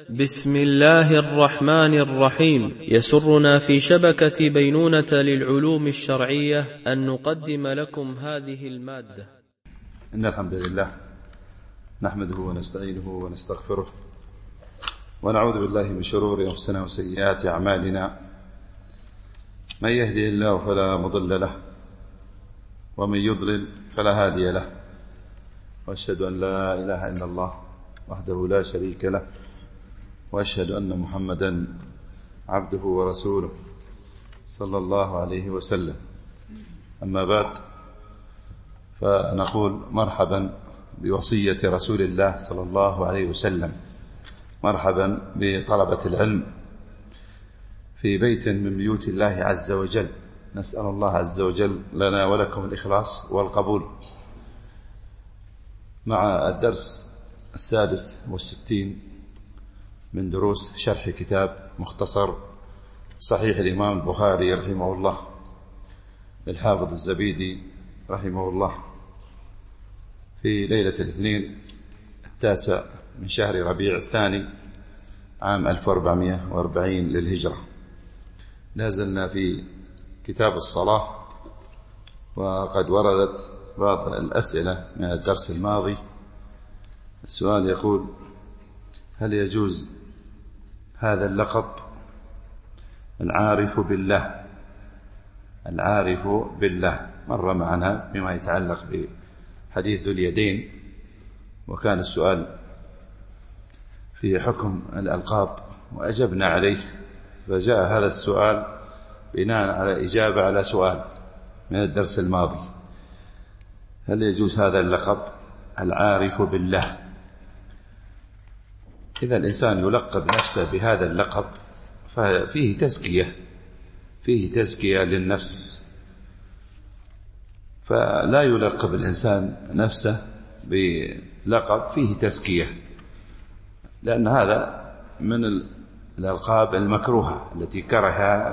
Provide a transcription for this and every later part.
بسم الله الرحمن الرحيم. يسرنا في شبكة بينونة للعلوم الشرعية أن نقدم لكم هذه المادة. إن الحمد لله نحمده ونستعينه ونستغفره ونعوذ بالله من شرور أنفسنا وسيئات أعمالنا. من يهده الله فلا مضل له ومن يضلل فلا هادي له، وأشهد أن لا إله إلا الله وحده لا شريك له، وأشهد أن محمدا عبده ورسوله صلى الله عليه وسلم. أما بعد، فنقول مرحبا بوصية رسول الله صلى الله عليه وسلم، مرحبا بطلبة العلم في بيت من بيوت الله عز وجل. نسأل الله عز وجل لنا ولكم الإخلاص والقبول. مع الدرس 66 من دروس شرح كتاب مختصر صحيح الإمام البخاري رحمه الله للحافظ الزبيدي رحمه الله، في ليلة الاثنين 9 من شهر ربيع الثاني عام 1440 للهجرة. نازلنا في كتاب الصلاة، وقد وردت بعض الأسئلة من الدرس الماضي. السؤال يقول: هل يجوز هذا اللقب العارف بالله؟ العارف بالله مر معنا بما يتعلق بحديث ذو اليدين، وكان السؤال في حكم الألقاب وأجبنا عليه، فجاء هذا السؤال بناء على إجابة على سؤال من الدرس الماضي: هل يجوز هذا اللقب العارف بالله؟ إذا الإنسان يلقب نفسه بهذا اللقب ففيه تزكية، فيه تزكية للنفس، فلا يلقب الإنسان نفسه بلقب فيه تزكية، لأن هذا من الألقاب المكروهة التي كره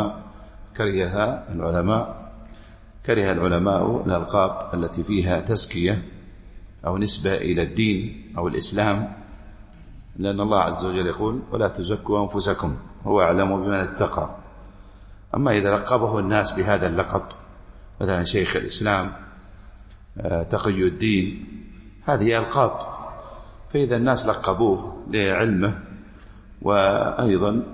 العلماء الألقاب التي فيها تزكية أو نسبة إلى الدين أو الإسلام، لأن الله عز وجل يقول: ولا تزكوا أنفسكم هو أعلم بمن اتقى. أما إذا لقبه الناس بهذا اللقب، مثلا شيخ الإسلام، تقي الدين، هذه ألقاب، فإذا الناس لقبوه لعلمه وأيضا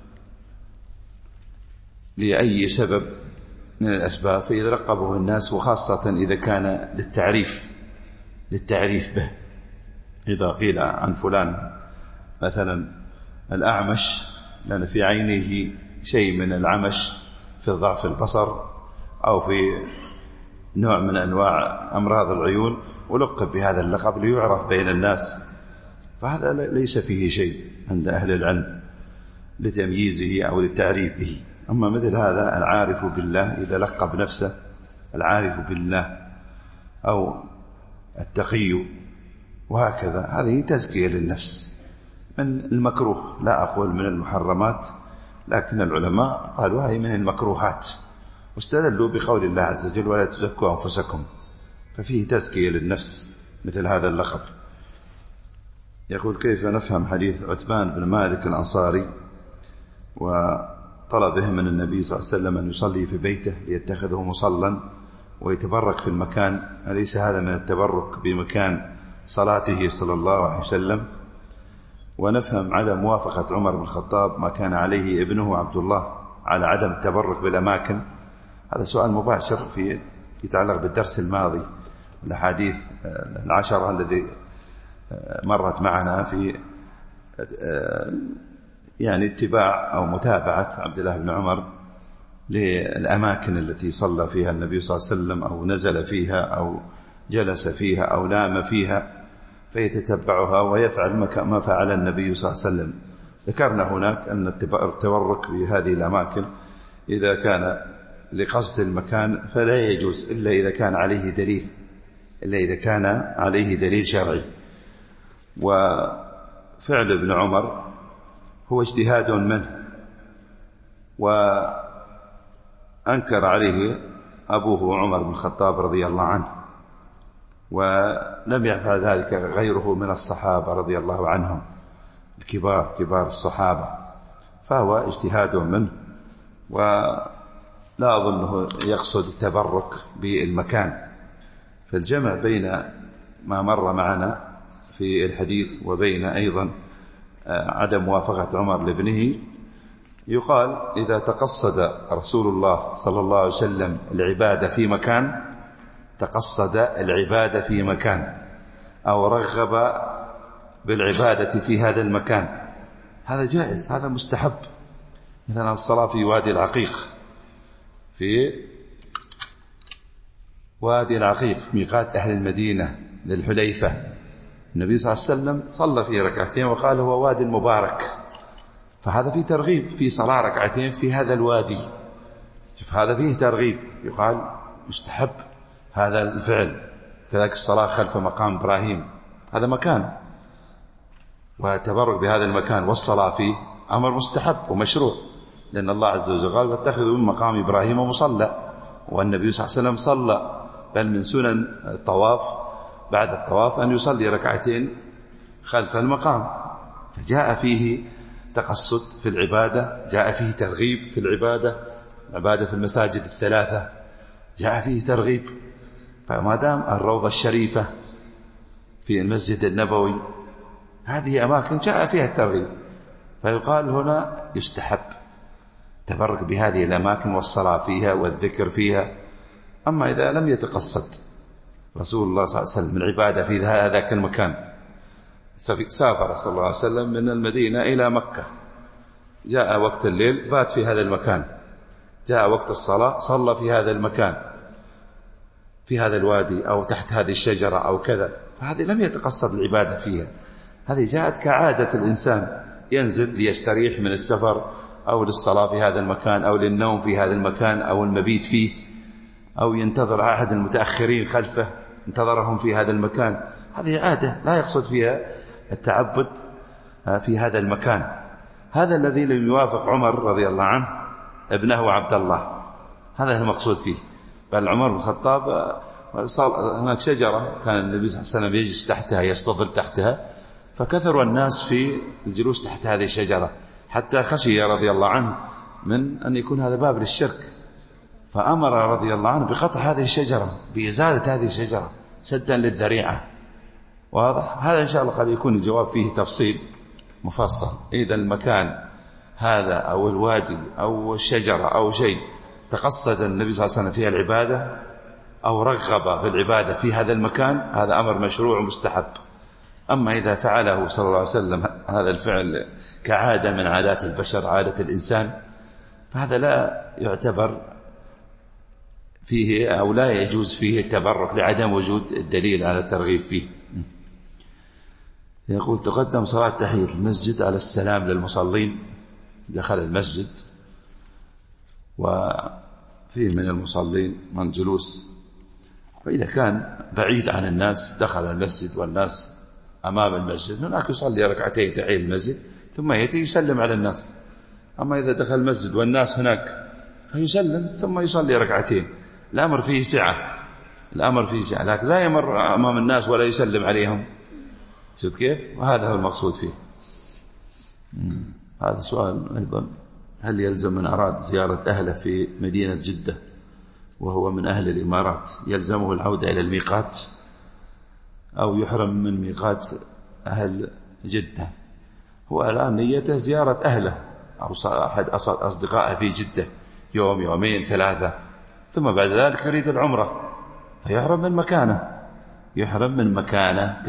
لأي سبب من الأسباب، فإذا لقبه الناس، وخاصة إذا كان للتعريف به، إذا قيل عن فلان مثلا الأعمش لأن في عينه شيء من العمش في ضعف البصر أو في نوع من أنواع أمراض العيون، ولقب بهذا اللقب ليعرف بين الناس، فهذا ليس فيه شيء عند أهل العلم لتمييزه أو للتعريف به. أما مثل هذا العارف بالله، إذا لقب نفسه العارف بالله أو التقي وهكذا، هذه تزكية للنفس، من المكروه، لا أقول من المحرمات، لكن العلماء قالوا هذه من المكروهات، واستدلوا بقول الله عز وجل: ولا تزكوا أنفسكم، ففيه تزكية للنفس مثل هذا اللقب. يقول: كيف نفهم حديث عثمان بن مالك الأنصاري وطلبه من النبي صلى الله عليه وسلم أن يصلي في بيته ليتخذه مصلى ويتبرك في المكان؟ أليس هذا من التبرك بمكان صلاته صلى الله عليه وسلم؟ ونفهم عدم موافقة عمر بن الخطاب ما كان عليه ابنه عبد الله على عدم التبرك بالأماكن. هذا سؤال مباشر في يتعلق بالدرس الماضي، الأحاديث 10 الذي مرت معنا في يعني اتباع أو متابعة عبد الله بن عمر للأماكن التي صلى فيها النبي صلى الله عليه وسلم، أو نزل فيها أو جلس فيها أو نام فيها، فيتتبعها ويفعل ما فعل النبي صلى الله عليه وسلم. ذكرنا هناك أن التبرك بهذه الأماكن إذا كان لقصد المكان فلا يجوز إلا إذا كان عليه دليل شرعي. وفعل ابن عمر هو اجتهاد منه، وأنكر عليه أبوه عمر بن الخطاب رضي الله عنه، ولم يفعل ذلك غيره من الصحابة رضي الله عنهم. كبار الصحابة، فهو اجتهاد منه، ولا أظنه يقصد التبرك بالمكان. فالجمع بين ما مر معنا في الحديث وبين أيضا عدم موافقة عمر لابنه، يقال إذا تقصد رسول الله صلى الله عليه وسلم العبادة في مكان، تقصد العبادة في مكان أو رغب بالعبادة في هذا المكان، هذا جائز، هذا مستحب. مثلا الصلاة في وادي العقيق، في وادي العقيق ميقات أهل المدينة ذي الحليفة، النبي صلى الله عليه وسلم صلى فيه ركعتين وقال هو وادي المبارك، فهذا فيه ترغيب في صلاة ركعتين في هذا الوادي. شوف هذا فيه ترغيب، يقال مستحب هذا الفعل. كذلك الصلاة خلف مقام إبراهيم، هذا مكان وتبرك بهذا المكان والصلاة فيه أمر مستحب ومشروع، لأن الله عز وجل قال واتخذوا من مقام إبراهيم مصلى، والنبي صلى الله عليه وسلم صلى. بل من سنن الطواف بعد الطواف أن يصلي ركعتين خلف المقام، فجاء فيه تقصد في العبادة، جاء فيه ترغيب في العبادة في المساجد الثلاثة جاء فيه ترغيب. فما دام الروضة الشريفة في المسجد النبوي هذه أماكن جاء فيها الترغيب، فيقال هنا يستحب تبرك بهذه الأماكن والصلاة فيها والذكر فيها. أما إذا لم يتقصد رسول الله صلى الله عليه وسلم العبادة في ذاك المكان، سافر صلى الله عليه وسلم من المدينة إلى مكة، جاء وقت الليل بات في هذا المكان، جاء وقت الصلاة صلى في هذا المكان في هذا الوادي أو تحت هذه الشجرة أو كذا، فهذه لم يتقصد العبادة فيها، هذه جاءت كعادة الإنسان ينزل ليستريح من السفر أو للصلاة في هذا المكان أو للنوم في هذا المكان أو المبيت فيه أو ينتظر أحد المتأخرين خلفه انتظرهم في هذا المكان، هذه عادة لا يقصد فيها التعبد في هذا المكان. هذا الذي لم يوافق عمر رضي الله عنه ابنه عبد الله، هذا المقصود فيه. بل عمر بن الخطاب هناك شجرة كان النبي صلى الله عليه وسلم يجلس تحتها يستظل تحتها، فكثر الناس في الجلوس تحت هذه الشجرة حتى خشي رضي الله عنه من أن يكون هذا باب للشرك، فأمر رضي الله عنه بقطع هذه الشجرة، بإزالة هذه الشجرة سدا للذريعة. واضح؟ هذا إن شاء الله قد يكون الجواب فيه تفصيل مفصل. إذا المكان هذا أو الوادي أو الشجرة أو شيء تقصد النبي صلى الله عليه وسلم فيها العبادة أو رغب في العبادة في هذا المكان، هذا أمر مشروع ومستحب. أما إذا فعله صلى الله عليه وسلم هذا الفعل كعادة من عادات البشر، عادة الإنسان، فهذا لا يعتبر فيه أو لا يجوز فيه التبرك لعدم وجود الدليل على الترغيب فيه. يقول تقدم صلاة تحية المسجد على السلام للمصلين، دخل المسجد وفيه من المصلين من جلوس، فإذا كان بعيد عن الناس دخل المسجد والناس أمام المسجد هناك يصلي ركعتين تحية المسجد ثم يأتي يسلم على الناس. أما إذا دخل المسجد والناس هناك فيسلم ثم يصلي ركعتين، الأمر فيه سعة، لكن لا يمر أمام الناس ولا يسلم عليهم. شفت كيف؟ وهذا هو المقصود فيه. هذا سؤال أيضا، هل يلزم من أراد زيارة أهله في مدينة جدة وهو من أهل الإمارات يلزمه العودة إلى الميقات أو يحرم من ميقات أهل جدة؟ هو الآن نيته زيارة أهله أو أحد أصدقائه في جدة يوم يومين ثلاثة، ثم بعد ذلك يريد العمرة فيحرم من مكانه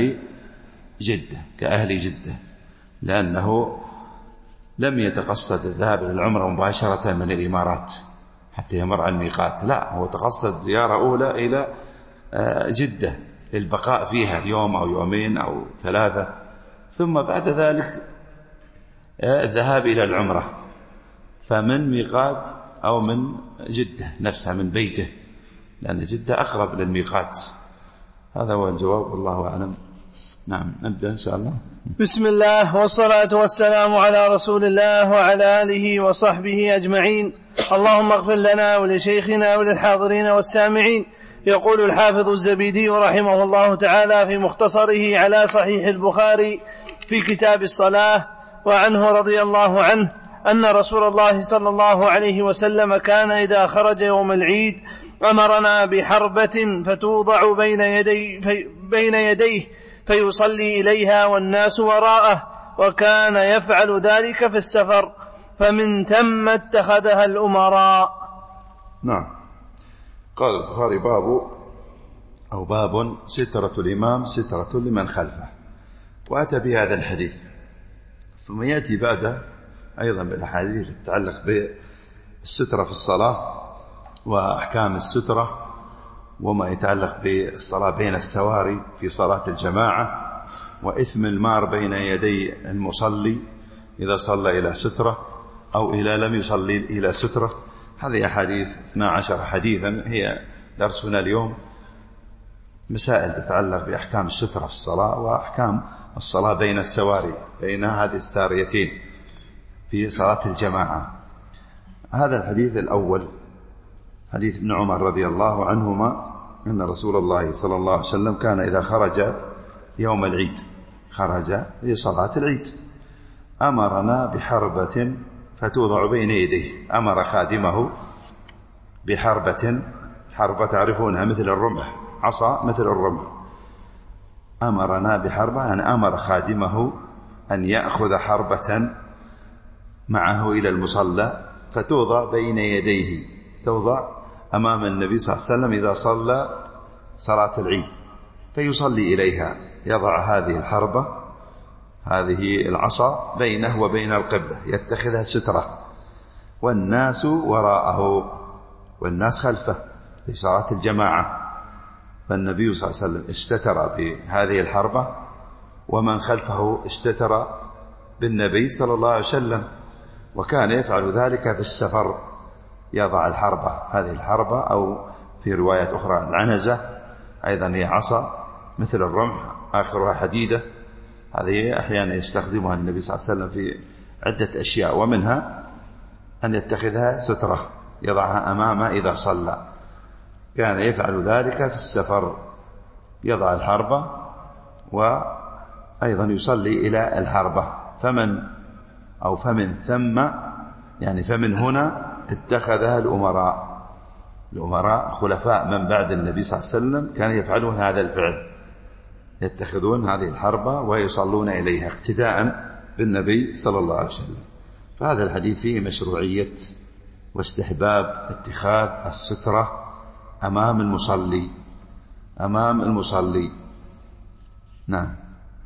كأهل جدة، لأنه لم يتقصد الذهاب للعمرة مباشرة من الإمارات حتى يمر عن الميقات، لا، هو تقصد زيارة أولى إلى جدة للبقاء فيها يوم أو يومين أو ثلاثة، ثم بعد ذلك الذهاب إلى العمرة، فمن ميقات أو من جدة نفسها من بيته، لأن جدة أقرب للميقات. هذا هو الجواب والله أعلم. نعم، نبدأ إن شاء الله. بسم الله والصلاة والسلام على رسول الله وعلى آله وصحبه أجمعين. اللهم اغفر لنا ولشيخنا وللحاضرين والسامعين. يقول الحافظ الزبيدي رحمه الله تعالى في مختصره على صحيح البخاري: في كتاب الصلاة. وعنه رضي الله عنه أن رسول الله صلى الله عليه وسلم كان إذا خرج يوم العيد أمرنا بحربة فتوضع بين يديه فيصلي إليها والناس وراءه، وكان يفعل ذلك في السفر، فمن ثم اتخذها الأمراء. نعم. قال البخاري باب سترة الإمام سترة لمن خلفه، وأتى بهذا الحديث. ثم يأتي بعده أيضا بالأحاديث تتعلق بالسترة في الصلاة وأحكام السترة وما يتعلق بالصلاة بين السواري في صلاة الجماعة، وإثم المار بين يدي المصلي إذا صلى إلى سترة أو إذا لم يصلي إلى سترة. هذه أحاديث 12 حديثا هي درسنا اليوم، مسائل تتعلق بأحكام السترة في الصلاة وأحكام الصلاة بين السواري، بين هذه الساريتين في صلاة الجماعة. هذا الحديث الأول حديث ابن عمر رضي الله عنهما أن رسول الله صلى الله عليه وسلم كان إذا خرج يوم العيد، خرج لصلاة العيد، أمرنا بحربة فتوضع بين يديه. أمر خادمه بحربة، حربة تعرفونها مثل الرمح، عصا مثل الرمح. أمرنا بحربة يعني أمر خادمه أن يأخذ حربة معه إلى المصلى فتوضع بين يديه، توضع أمام النبي صلى الله عليه وسلم إذا صلى صلاة العيد فيصلي إليها، يضع هذه الحربة، هذه العصا بينه وبين القبلة، يتخذها سترة، والناس وراءه والناس خلفه في صلاة الجماعة. فالنبي صلى الله عليه وسلم استتر بهذه الحربة، ومن خلفه استتر بالنبي صلى الله عليه وسلم، وكان يفعل ذلك في السفر، يضع الحربة، هذه الحربة أو في رواية أخرى العنزة، أيضا هي عصا مثل الرمح آخرها حديدة. هذه أحيانا يستخدمها النبي صلى الله عليه وسلم في عدة أشياء، ومنها أن يتخذها سترة يضعها أمامه إذا صلى. كان يفعل ذلك في السفر، يضع الحربة وأيضا يصلي إلى الحربة. فمن ثم يعني فمن هنا اتخذها الأمراء خلفاء من بعد النبي صلى الله عليه وسلم كانوا يفعلون هذا الفعل، يتخذون هذه الحربة ويصلون إليها اقتداء بالنبي صلى الله عليه وسلم. فهذا الحديث فيه مشروعية واستحباب اتخاذ السترة أمام المصلي. نعم.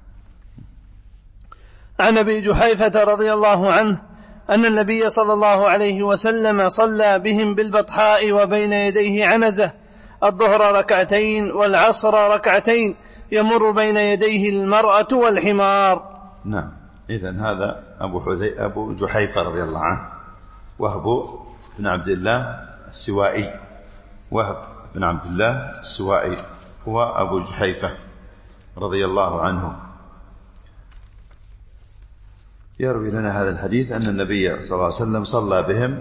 عن أبي جحيفة رضي الله عنه أن النبي صلى الله عليه وسلم صلى بهم بالبطحاء وبين يديه عنزة، الظهر ركعتين والعصر ركعتين، يمر بين يديه المرأة والحمار. نعم. إذن هذا أبو جحيفة رضي الله عنه، وهب بن عبد الله السوائي، وهب بن عبد الله السوائي هو أبو جحيفة رضي الله عنه، يروي لنا هذا الحديث أن النبي صلى الله عليه وسلم صلى بهم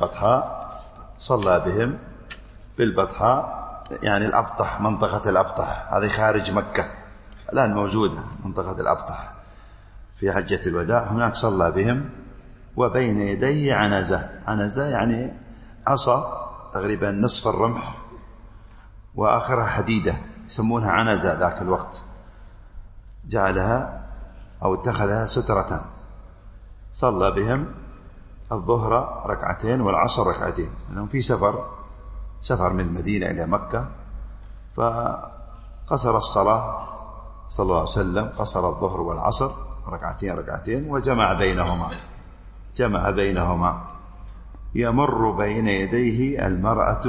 بالبطحاء يعني الأبطح، منطقة الأبطح هذه خارج مكة الآن موجودة، منطقة الأبطح في حجة الوداع، هناك صلى بهم. وبين يديه عنزة يعني عصا تقريبا نصف الرمح وآخرها حديدة، يسمونها عنزة ذاك الوقت، جعلها أو اتخذها سترة. صلى بهم الظهر ركعتين والعصر ركعتين، لأنهم في سفر من المدينة إلى مكة، فقصر الصلاة صلى الله عليه وسلم، قصر الظهر والعصر ركعتين وجمع بينهما. يمر بين يديه المرأة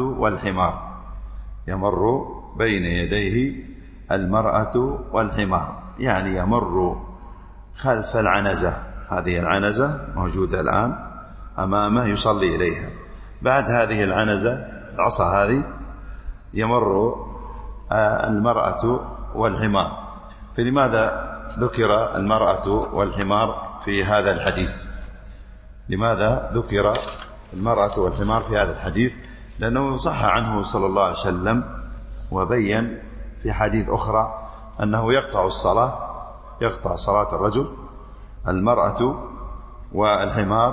والحمار، يعني يمر خلف العنزة، هذه العنزة موجودة الآن أمامه يصلي إليها. بعد هذه العنزة العصا هذه يمر المرأة والحمار. فلماذا ذكر المرأة والحمار في هذا الحديث؟ لأنه صح عنه صلى الله عليه وسلم وبين في حديث أخرى أنه يقطع الصلاة يقطع صلاة الرجل المرأة والحمار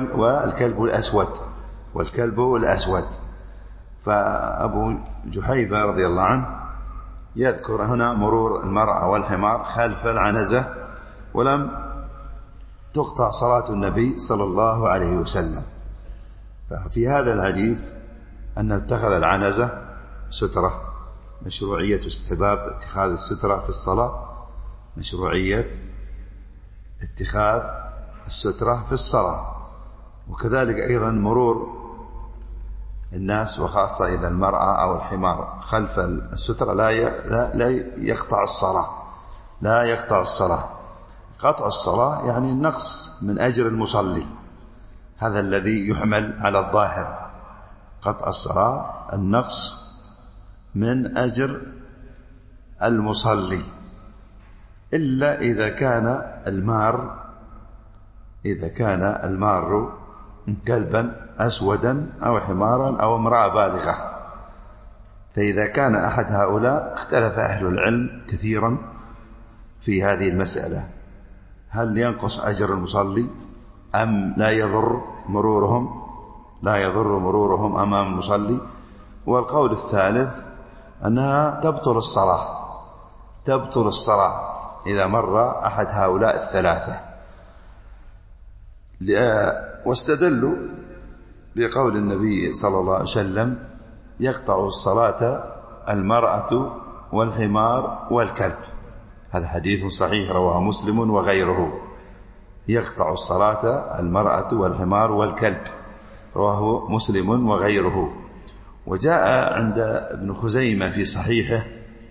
والكلب الأسود. فأبو جحيفة رضي الله عنه يذكر هنا مرور المرأة والحمار خلف العنزة، ولم تقطع صلاة النبي صلى الله عليه وسلم. ففي هذا الحديث أن اتخذ العنزة سترة، مشروعية استحباب اتخاذ السترة في الصلاة، مشروعية اتخاذ السترة في الصلاة. وكذلك أيضا مرور الناس وخاصة إذا المرأة أو الحمار خلف السترة لا يقطع الصلاة، لا يقطع الصلاة. قطع الصلاة يعني النقص من أجر المصلي، هذا الذي يحمل على الظاهر. قطع الصلاة النقص من أجر المصلي، إلا إذا كان المار كلبا أسودا أو حمارا أو امرأة بالغة. فإذا كان أحد هؤلاء اختلف أهل العلم كثيرا في هذه المسألة، هل ينقص أجر المصلي أم لا يضر مرورهم أمام المصلي؟ والقول الثالث أنها تبطل الصلاة إذا مر أحد هؤلاء الثلاثة. واستدلوا بقول النبي صلى الله عليه وسلم: يقطع الصلاة المرأة والحمار والكلب. هذا حديث صحيح رواه مسلم وغيره. يقطع الصلاة المرأة والحمار والكلب، رواه مسلم وغيره. وجاء عند ابن خزيمة في صحيحه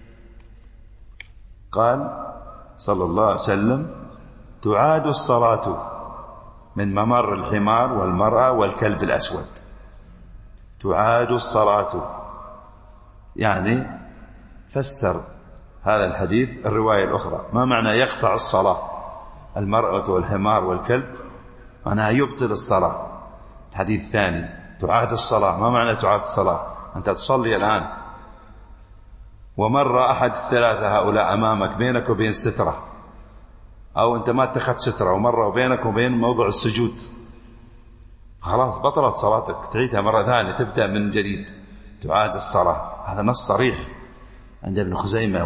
قال صلى الله عليه وسلم: تعاد الصلاة من ممر الحمار والمرأة والكلب الأسود. تعاد الصلاة، يعني فسر هذا الحديث الرواية الأخرى. ما معنى يقطع الصلاة المرأة والحمار والكلب؟ معناها يبطل الصلاة. الحديث الثاني تعاد الصلاة، ما معنى تعاد الصلاة؟ أنت تصلي الآن ومر أحد الثلاثة هؤلاء أمامك بينك وبين سترة، أو أنت ما اتخذت سترة ومر بينك وبين موضع السجود، خلاص بطلت صلاتك، تعيدها مرة ثانية، تبدأ من جديد. تعاد الصلاة، هذا نص صريح عند ابن خزيمة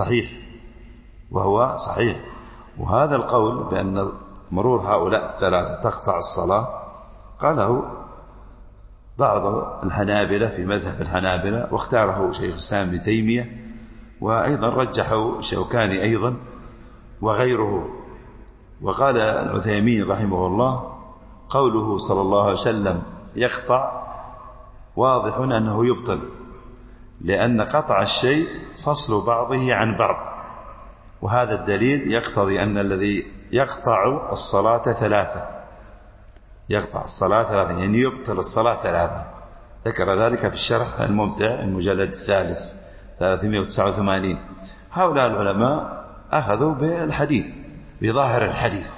وهو صحيح. وهذا القول بأن مرور هؤلاء الثلاثة تقطع الصلاة قاله بعض الحنابلة في مذهب الحنابلة، واختاره شيخ الإسلام ابن تيمية، وأيضا رجحه الشوكاني أيضا وغيره. وقال العثيمين رحمه الله: قوله صلى الله عليه وسلم يقطع واضح أنه يبطل، لأن قطع الشيء فصل بعضه عن بعض، وهذا الدليل يقتضي أن الذي يقطع الصلاة ثلاثة، يقطع الصلاة ثلاثة، يعني يبطل الصلاة ثلاثة. ذكر ذلك في الشرح الممتع المجلد الثالث 389. هؤلاء العلماء أخذوا بالحديث، بظاهر الحديث،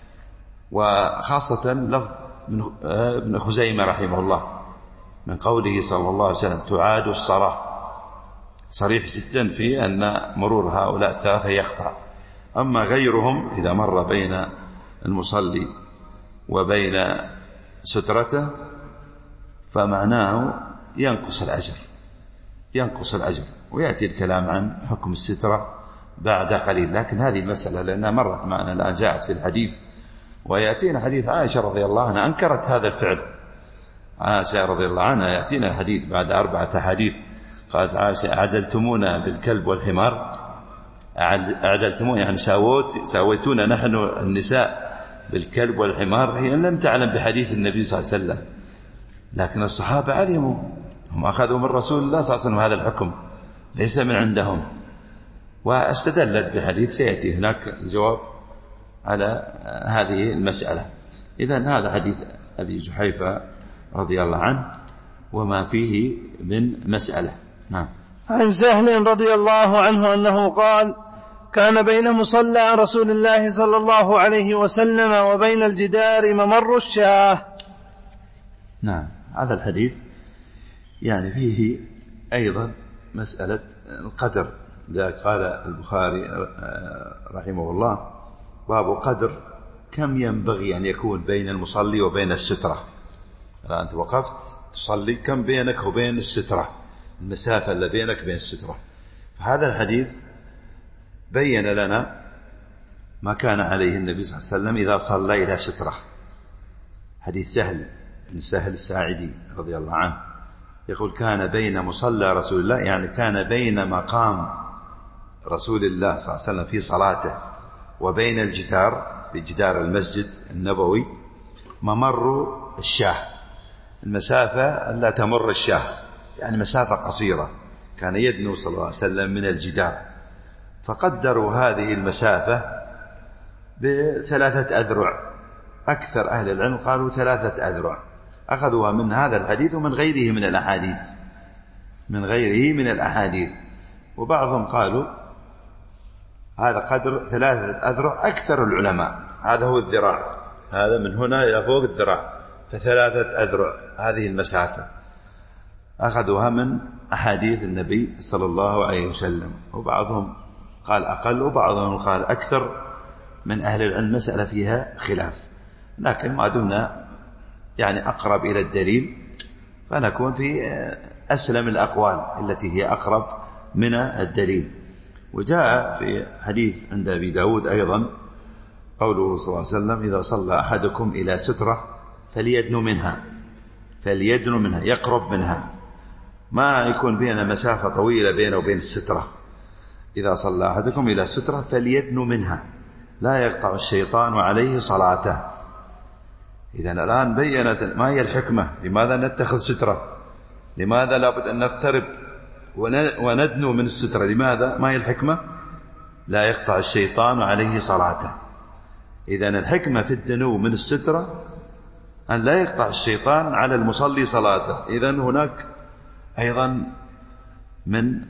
وخاصة لفظ ابن خزيمة رحمه الله من قوله صلى الله عليه وسلم تعاد الصلاة، صريح جدا في أن مرور هؤلاء الثلاثة يقطع. أما غيرهم إذا مر بين المصلي وبين سترته فمعناه ينقص الأجر. ويأتي الكلام عن حكم السترة بعد قليل، لكن هذه المسألة لأنها مرت معنا الآن، جاءت في الحديث، ويأتينا حديث عائشة رضي الله عنها أنكرت هذا الفعل. عائشة رضي الله عنها يأتينا الحديث بعد 4 حديث، قالت عائشة: أعدلتمونا بالكلب والحمار؟ أعدلتمون يعني ساويتونا نحن النساء بالكلب والحمار. هي لم تعلم بحديث النبي صلى الله عليه وسلم، لكن الصحابة علموا، هم أخذوا من رسول الله صلى الله عليه وسلم هذا الحكم، ليس من عندهم. واستدلت بحديث سيأتي هناك الجواب على هذه المسألة. إذن هذا حديث أبي جحيفة رضي الله عنه وما فيه من مسألة. نعم. عن سهل رضي الله عنه أنه قال: كان بين مصلى رسول الله صلى الله عليه وسلم وبين الجدار ممر الشاة. نعم. هذا الحديث يعني فيه أيضا مسألة القدر ذا قال البخاري رحمه الله: باب قدر كم ينبغي أن يكون بين المصلي وبين السترة. الآن أنت وقفت تصلي، كم بينك وبين السترة، المسافة اللي بينك بين السترة. فهذا الحديث بين لنا ما كان عليه النبي صلى الله عليه وسلم إذا صلى إلى سترة. حديث سهل بن سهل الساعدي رضي الله عنه يقول: كان بين مصلى رسول الله، يعني كان بين مقام رسول الله صلى الله عليه وسلم في صلاته وبين الجدار، بجدار المسجد النبوي، ممر الشاه، المسافة لا تمر الشاه، يعني مسافة قصيرة، كان يدنو صلى الله عليه وسلم من الجدار. فقدروا هذه المسافة ب3 أذرع، أكثر أهل العلم قالوا 3 أذرع، أخذوها من هذا الحديث ومن غيره من الأحاديث، وبعضهم قالوا هذا قدر 3 أذرع، أكثر العلماء هذا هو الذراع، هذا من هنا إلى فوق الذراع، ف3 أذرع هذه المسافة، أخذوها من أحاديث النبي صلى الله عليه وسلم. وبعضهم قال أقل وبعضهم قال أكثر، من أهل العلم مسألة فيها خلاف، لكن ما دمنا يعني أقرب إلى الدليل فنكون في أسلم الأقوال التي هي أقرب من الدليل. وجاء في حديث عند أبي داود أيضا قوله صلى الله عليه وسلم: إذا صلى أحدكم إلى سترة فليدنو منها، يقرب منها، ما يكون بين مسافة طويلة بينه وبين السترة. إذا صلى أحدكم إلى سترة فليدنو منها لا يقطع الشيطان عليه صلاته. إذن الآن بيّنت ما هي الحكمة، لماذا نتخذ سترة، لماذا لابد أن نقترب وندنو من السترة، لماذا، ما هي الحكمة؟ لا يقطع الشيطان عليه صلاته. إذن الحكمة في الدنو من السترة أن لا يقطع الشيطان على المصلي صلاته. إذن هناك أيضا من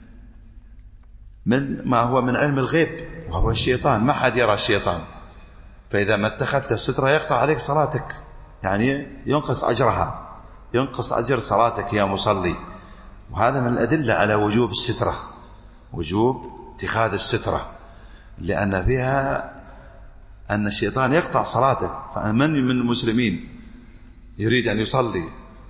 ما هو من علم الغيب، وهو الشيطان، ما حد يرى الشيطان، فإذا ما اتخذت السترة يقطع عليك صلاتك، يعني ينقص أجرها، ينقص أجر صلاتك يا مصلي. وهذا من الأدلة على وجوب السترة، وجوب اتخاذ السترة، لأن فيها أن الشيطان يقطع صلاتك. فمن من المسلمين يريد أن يصلي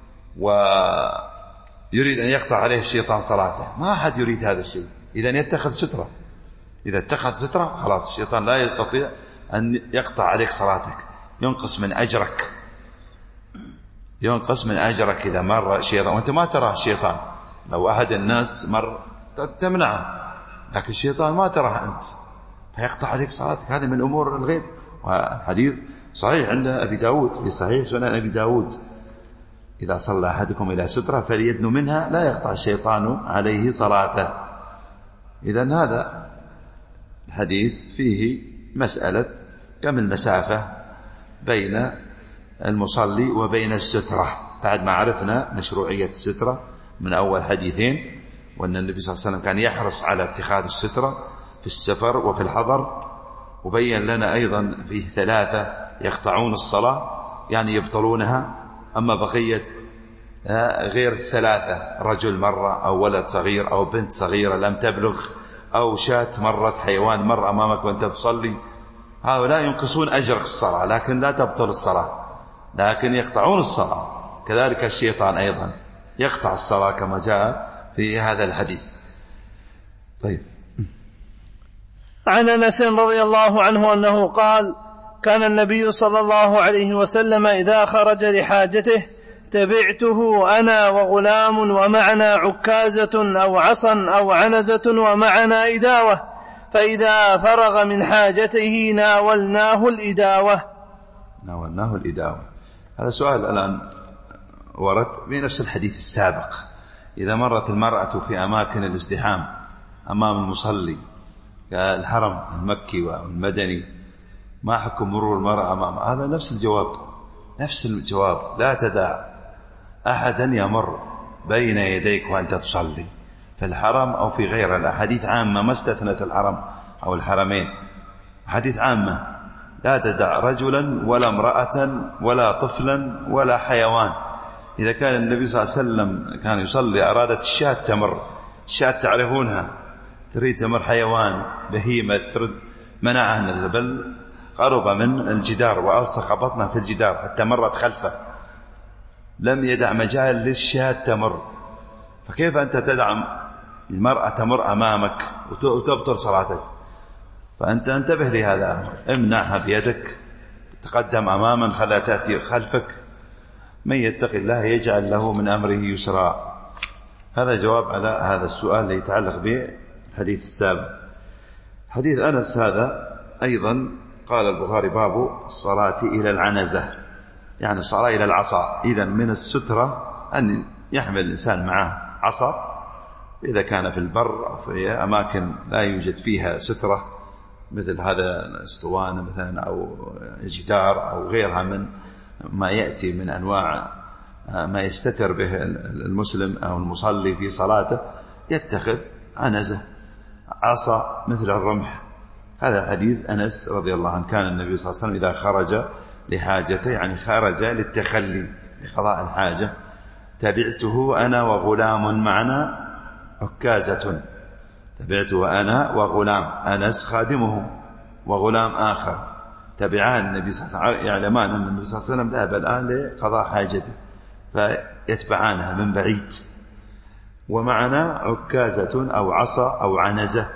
ويريد أن يقطع عليه الشيطان صلاته؟ ما أحد يريد هذا الشيء. إذن يتخذ سترة، إذا اتخذ سترة خلاص الشيطان لا يستطيع أن يقطع عليك صلاتك، ينقص من أجرك، ينقص من أجرك إذا مر الشيطان وأنت ما تراه الشيطان. لو أحد الناس مر تمنعه، لكن الشيطان ما تراه أنت، فيقطع عليك صلاتك. هذه من أمور الغيب. وحديث صحيح عند أبي داود، في صحيح سنن أبي داود: إذا صلى أحدكم إلى سترة فليدنو منها لا يقطع الشيطان عليه صلاته. إذن هذا الحديث فيه مسألة كم المسافة بين المصلي وبين السترة، بعد ما عرفنا مشروعية السترة من أول حديثين، وأن النبي صلى الله عليه وسلم كان يحرص على اتخاذ السترة في السفر وفي الحضر. وبين لنا أيضا فيه 3 يقطعون الصلاة، يعني يبطلونها. أما بقية غير 3، رجل مرة أو ولد صغير أو بنت صغيرة لم تبلغ أو شاة مرت، حيوان مر أمامك وأنت تصلي، هؤلاء ينقصون أجرك الصلاة، لكن لا تبطل الصلاة، لكن يقطعون الصلاة. كذلك الشيطان أيضا يقطع الصلاة كما جاء في هذا الحديث. طيب. عن أنس رضي الله عنه أنه قال: كان النبي صلى الله عليه وسلم إذا خرج لحاجته تبعته أنا وغلام ومعنا عكازة أو عصا أو عنزة ومعنا إداوة، فإذا فرغ من حاجته ناولناه الإداوة. هذا سؤال الآن ورد بنفس الحديث السابق: إذا مرت المرأة في أماكن الازدحام أمام المصلي كالحرم المكي والمدني، ما حكم مرور المرأة أمام؟ هذا نفس الجواب، لا تدع أحدا يمر بين يديك وأنت تصلي في الحرم أو في غيره. الأحاديث عامة، ما استثنت الحرم أو الحرمين، حديث عامة. لا تدع رجلا ولا امرأة ولا طفلا ولا حيوان. إذا كان النبي صلى الله عليه وسلم كان يصلي أرادت الشاة تمر، الشاة تعرفونها، تريد تمر حيوان بهيمة ترد منعها النبي، بل قرب من الجدار وألصق بطنه في الجدار حتى مرت خلفه، لم يدع مجال للشاة تمر. فكيف أنت تدعم المرأة تمر أمامك وتبطل صلاتك؟ فأنت انتبه لهذا، امنعها بيدك، تقدم أماما خلا تأتي خلفك. من يتق الله يجعل له من أمره يسرا. هذا جواب على هذا السؤال اللي يتعلق بالحديث السابق. حديث أنس هذا أيضا قال البخاري باب الصلاة إلى العنزة، يعني الصلاة إلى العصا. إذن من السترة أن يحمل الإنسان معه عصا إذا كان في البر أو في أماكن لا يوجد فيها سترة، مثل هذا الاسطوانة مثلا أو جدار أو غيرها من ما يأتي من أنواع ما يستتر به المسلم أو المصلي في صلاته، يتخذ عنزة عصا مثل الرمح. هذا حديث أنس رضي الله عنه. كان النبي صلى الله عليه وسلم إذا خرج لحاجته، يعني خرج للتخلي لقضاء الحاجة، تبعته أنا وغلام معنا عكازة. تبعته أنا وغلام، أنس خادمه وغلام آخر تبعان النبي صلى الله عليه وسلم، يعلمان أن النبي صلى الله عليه وسلم ذهب الآن لقضاء حاجته فيتبعانها من بعيد. ومعنا عكازة أو عصا أو عنزة.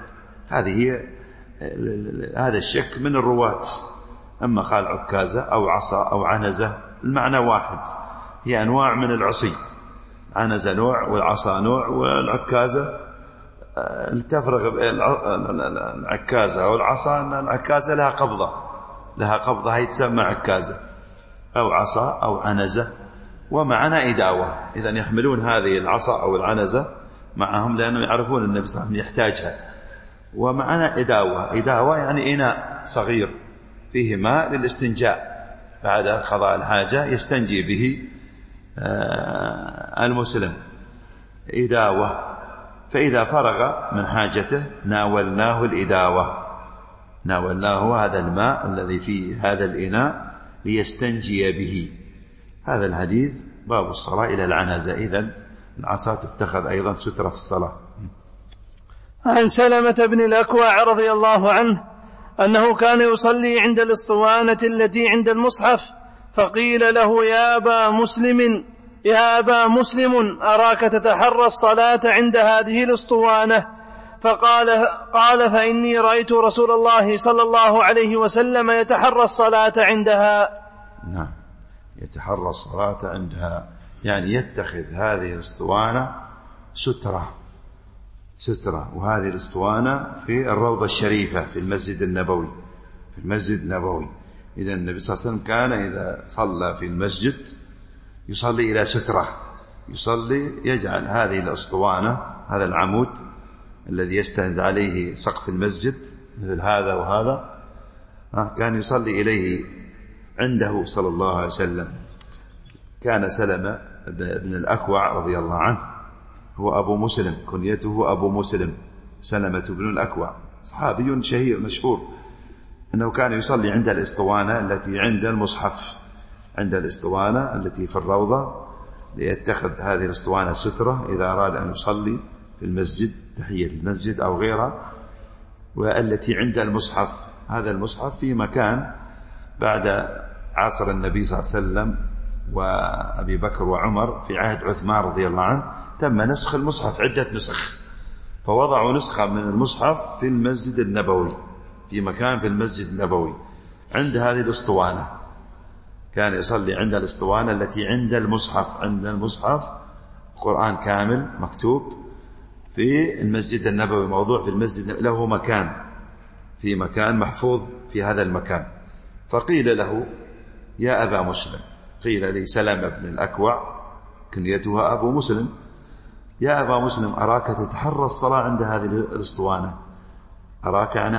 هذا الشك من الرواة، أما قال عكازة أو عصا أو عنزة المعنى واحد، هي أنواع من العصي. عنزة نوع والعصا نوع، والعكازة تفرق. العكازة أو العصا أن العكازة لها قبضة هي تسمى عكازة، أو عصا أو عنزة. ومعنا إداوة، إذن يحملون هذه العصا أو العنزة معهم لأنهم يعرفون النبي صلى الله عليه وسلم يحتاجها. ومعنا إداوة يعني إناء صغير فيه ماء للاستنجاء بعد قضاء الحاجة، يستنجي به المسلم إداوة. فإذا فرغ من حاجته ناولناه الإداوة، ناولناه هذا الماء الذي فيه هذا الإناء ليستنجي به. هذا الحديث باب الصلاة إلى العنزة. إذن العصا تتخذ أيضا سترة في الصلاة. عن سلمة بن الأكوع رضي الله عنه أنه كان يصلي عند الاسطوانة التي عند المصحف، فقيل له يا أبا مسلم أراك تتحرى الصلاة عند هذه الاسطوانة. قال فإني رأيت رسول الله صلى الله عليه وسلم يتحرى الصلاة عندها. نعم، يتحرى الصلاة عندها يعني يتخذ هذه الاسطوانة سترة. وهذه الاسطوانة في الروضة الشريفة في المسجد النبوي. إذا النبي صلى الله عليه وسلم كان إذا صلى في المسجد يصلي إلى سترة، يجعل هذه الاسطوانة، هذا العمود الذي يستند عليه سقف المسجد مثل هذا وهذا، كان يصلي إليه عنده صلى الله عليه وسلم. كان سلمة بن الأكوع رضي الله عنه هو أبو مسلم، كنيته أبو مسلم، سلمة بن الأكوع، صحابي شهير مشهور، أنه كان يصلي عند الاسطوانة التي عند المصحف، عند الاسطوانة التي في الروضة، ليتخذ هذه الاسطوانة سترة إذا أراد أن يصلي في المسجد تحية المسجد أو غيرها. والتي عند المصحف، هذا المصحف في مكان بعد عصر النبي صلى الله عليه وسلم وأبي بكر وعمر، في عهد عثمان رضي الله عنه تم نسخ المصحف عدة نسخ، فوضعوا نسخة من المصحف في المسجد النبوي، في مكان في المسجد النبوي عند هذه الاسطوانة. كان يصلي عند الاسطوانة التي عند المصحف. عند المصحف قرآن كامل مكتوب في المسجد النبوي، موضوع في المسجد، له مكان، في مكان محفوظ في هذا المكان. فقيل له يا أبا مسلم، قيل لي سلمة بن الأكوع كنيتها أبو مسلم، يا أبا مسلم أراك تتحرى الصلاة عند هذه الاسطوانة. أراك يعني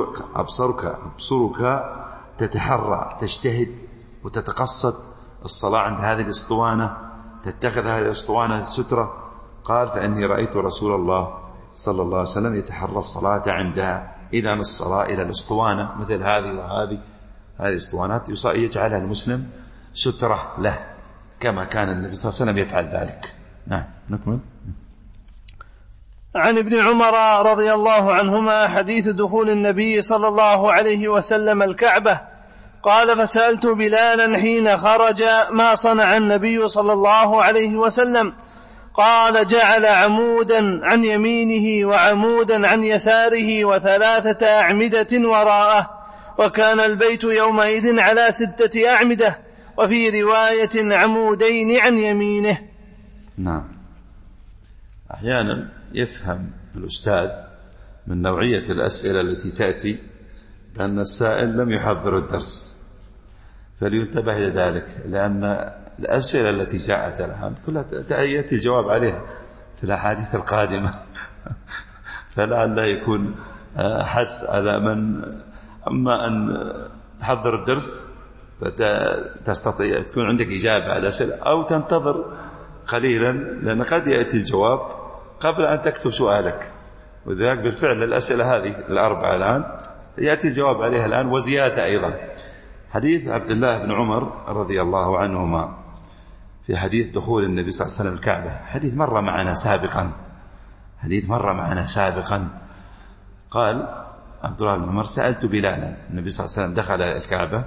أبصرك تتحرى، تجتهد وتتقصد الصلاة عند هذه الاسطوانة، تتخذ هذه الاسطوانة سترة. قال فإني رأيت رسول الله صلى الله عليه وسلم يتحرى الصلاة عندها. إذا الصلاة إلى الاسطوانة مثل هذه وهذه، هذه الاسطوانات يجعلها المسلم سترة له، كما كان النبي صلى الله عليه وسلم يفعل ذلك. نعم، نكمل. عن ابن عمر رضي الله عنهما حديث دخول النبي صلى الله عليه وسلم الكعبة قال: فسألت بلالا حين خرج ما صنع النبي صلى الله عليه وسلم؟ قال: جعل عمودا عن يمينه وعمودا عن يساره و3 أعمدة وراءه، وكان البيت يومئذ على 6 أعمدة، وفي رواية عمودين عن يمينه. نعم. أحيانا يفهم الأستاذ من نوعية الأسئلة التي تأتي بأن السائل لم يحضر الدرس، فلينتبه إلى ذلك، لأن الأسئلة التي جاءت الآن كلها يأتي الجواب عليها في الأحاديث القادمة فلعل يكون حث على من أما أن تحضر الدرس فتستطيع تكون عندك إجابة على الأسئلة، أو تنتظر قليلا لأن قد يأتي الجواب قبل أن تكتب سؤالك. وذلك بالفعل الأسئلة هذه 4 الآن يأتي الجواب عليها الآن وزيادة أيضا. حديث عبد الله بن عمر رضي الله عنهما في حديث دخول النبي صلى الله عليه وسلم الكعبة، حديث مر معنا سابقا. قال عبد الله بن عمر: سألت بلالا، النبي صلى الله عليه وسلم دخل الكعبة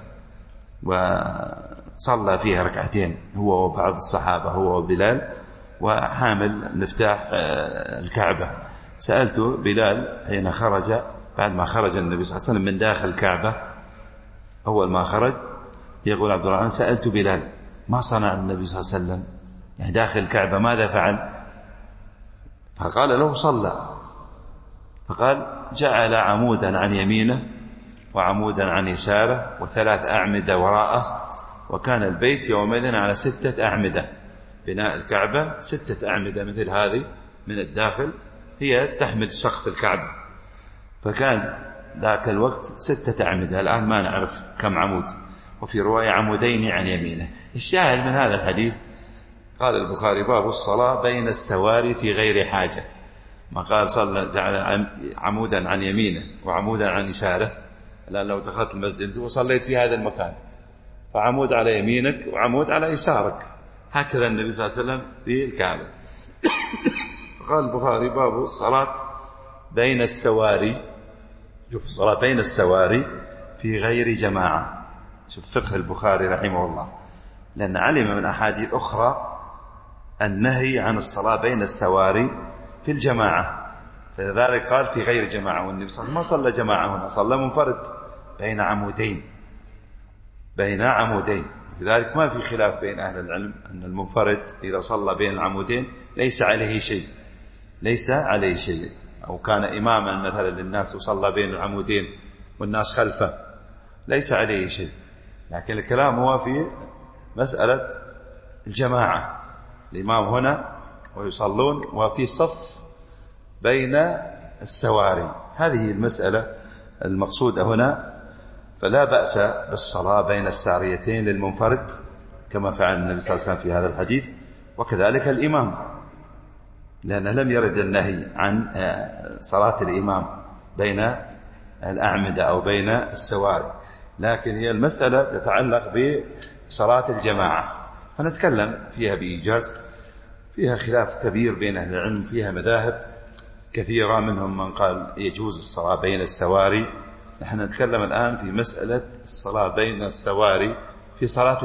وصلى فيها 2 هو وبعض الصحابة، هو وبلال، وحامل مفتاح الكعبة. سألت بلال حين خرج، بعد ما خرج النبي صلى الله عليه وسلم من داخل الكعبة، أول ما خرج يقول عبد الله: سألت بلال ما صنع النبي صلى الله عليه وسلم، يعني داخل الكعبة ماذا فعل؟ فقال له: صلى. فقال: جعل عمودا عن يمينه وعمودا عن يساره و3 أعمدة وراءه، وكان البيت يومئذ على 6 أعمدة. بناء الكعبة 6 أعمدة مثل هذه من الداخل هي تحمل سقف الكعبة، فكان ذاك الوقت 6 أعمدة، الآن ما نعرف كم عمود، وفي رواية عمودين عن يمينه. الشاهد من هذا الحديث قال البخاري: باب الصلاة بين السواري في غير حاجة. ما قال صلى جعل عمودا عن يمينه وعمودا عن يساره، لأن لو دخلت المسجد وصليت في هذا المكان فعمود على يمينك وعمود على يسارك، هكذا النبي صلى الله عليه وسلم في الكعبة. قال البخاري: باب الصلاة بين السواري. شوف، الصلاة بين السواري في غير جماعة. شوف فقه البخاري رحمه الله، لأن علم من أحاديث أخرى النهي عن الصلاة بين السواري في الجماعة، فلذلك قال في غير جماعة. والنبي صلى الله عليه وسلم ما صلى جماعة هنا، صلى منفرد بين عمودين. لذلك ما في خلاف بين أهل العلم أن المنفرد إذا صلى بين العمودين ليس عليه شيء، أو كان إماما مثلا للناس وصلى بين العمودين والناس خلفه ليس عليه شيء. لكن الكلام هو في مسألة الجماعة، الإمام هنا ويصلون وفي صف بين السواري، هذه المسألة المقصودة هنا. فلا بأس بالصلاة بين الساريتين للمنفرد كما فعل النبي صلى الله عليه وسلم في هذا الحديث، وكذلك الإمام، لأنه لم يرد النهي عن صلاة الإمام بين الأعمدة أو بين السواري، لكن هي المسألة تتعلق بصلاة الجماعة، فنتكلم فيها بإيجاز. فيها خلاف كبير بين أهل العلم، فيها مذاهب كثيرة، منهم من قال يجوز الصلاة بين السواري. نحن نتكلم الآن في مسألة الصلاة بين السواري في صلاة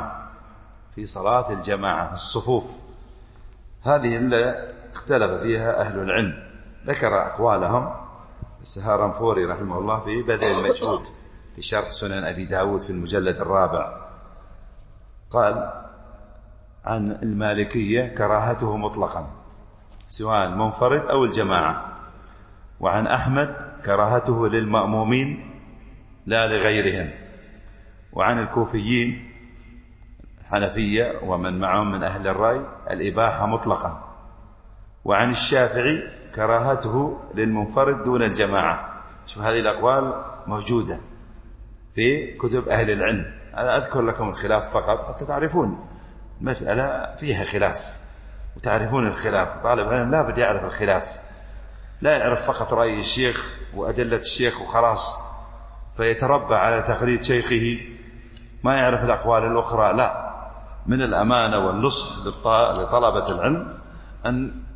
الجماعة في الصفوف. هذه اللي اختلف فيها أهل العلم، ذكر أقوالهم السهارنفوري رحمه الله في بذل المجهود في شرح سنن أبي داود في المجلد 4. قال عن المالكية كراهته مطلقا سواء المنفرد أو الجماعة، وعن أحمد كراهته للمأمومين لا لغيرهم، وعن الكوفيين الحنفية ومن معهم من أهل الرأي الإباحة مطلقا، وعن الشافعي كراهته للمنفرد دون الجماعة. شوف هذه الأقوال موجودة في كتب أهل العلم. أنا أذكر لكم الخلاف فقط حتى تعرفون مسألة فيها خلاف وتعرفون الخلاف. طالب العلم لا بد يعرف الخلاف، لا يعرف فقط رأي الشيخ وأدلة الشيخ وخلاص فيتربى على تقليد شيخه، ما يعرف الأقوال الأخرى. لا، من الأمانة والنصح لطلبة العلم أن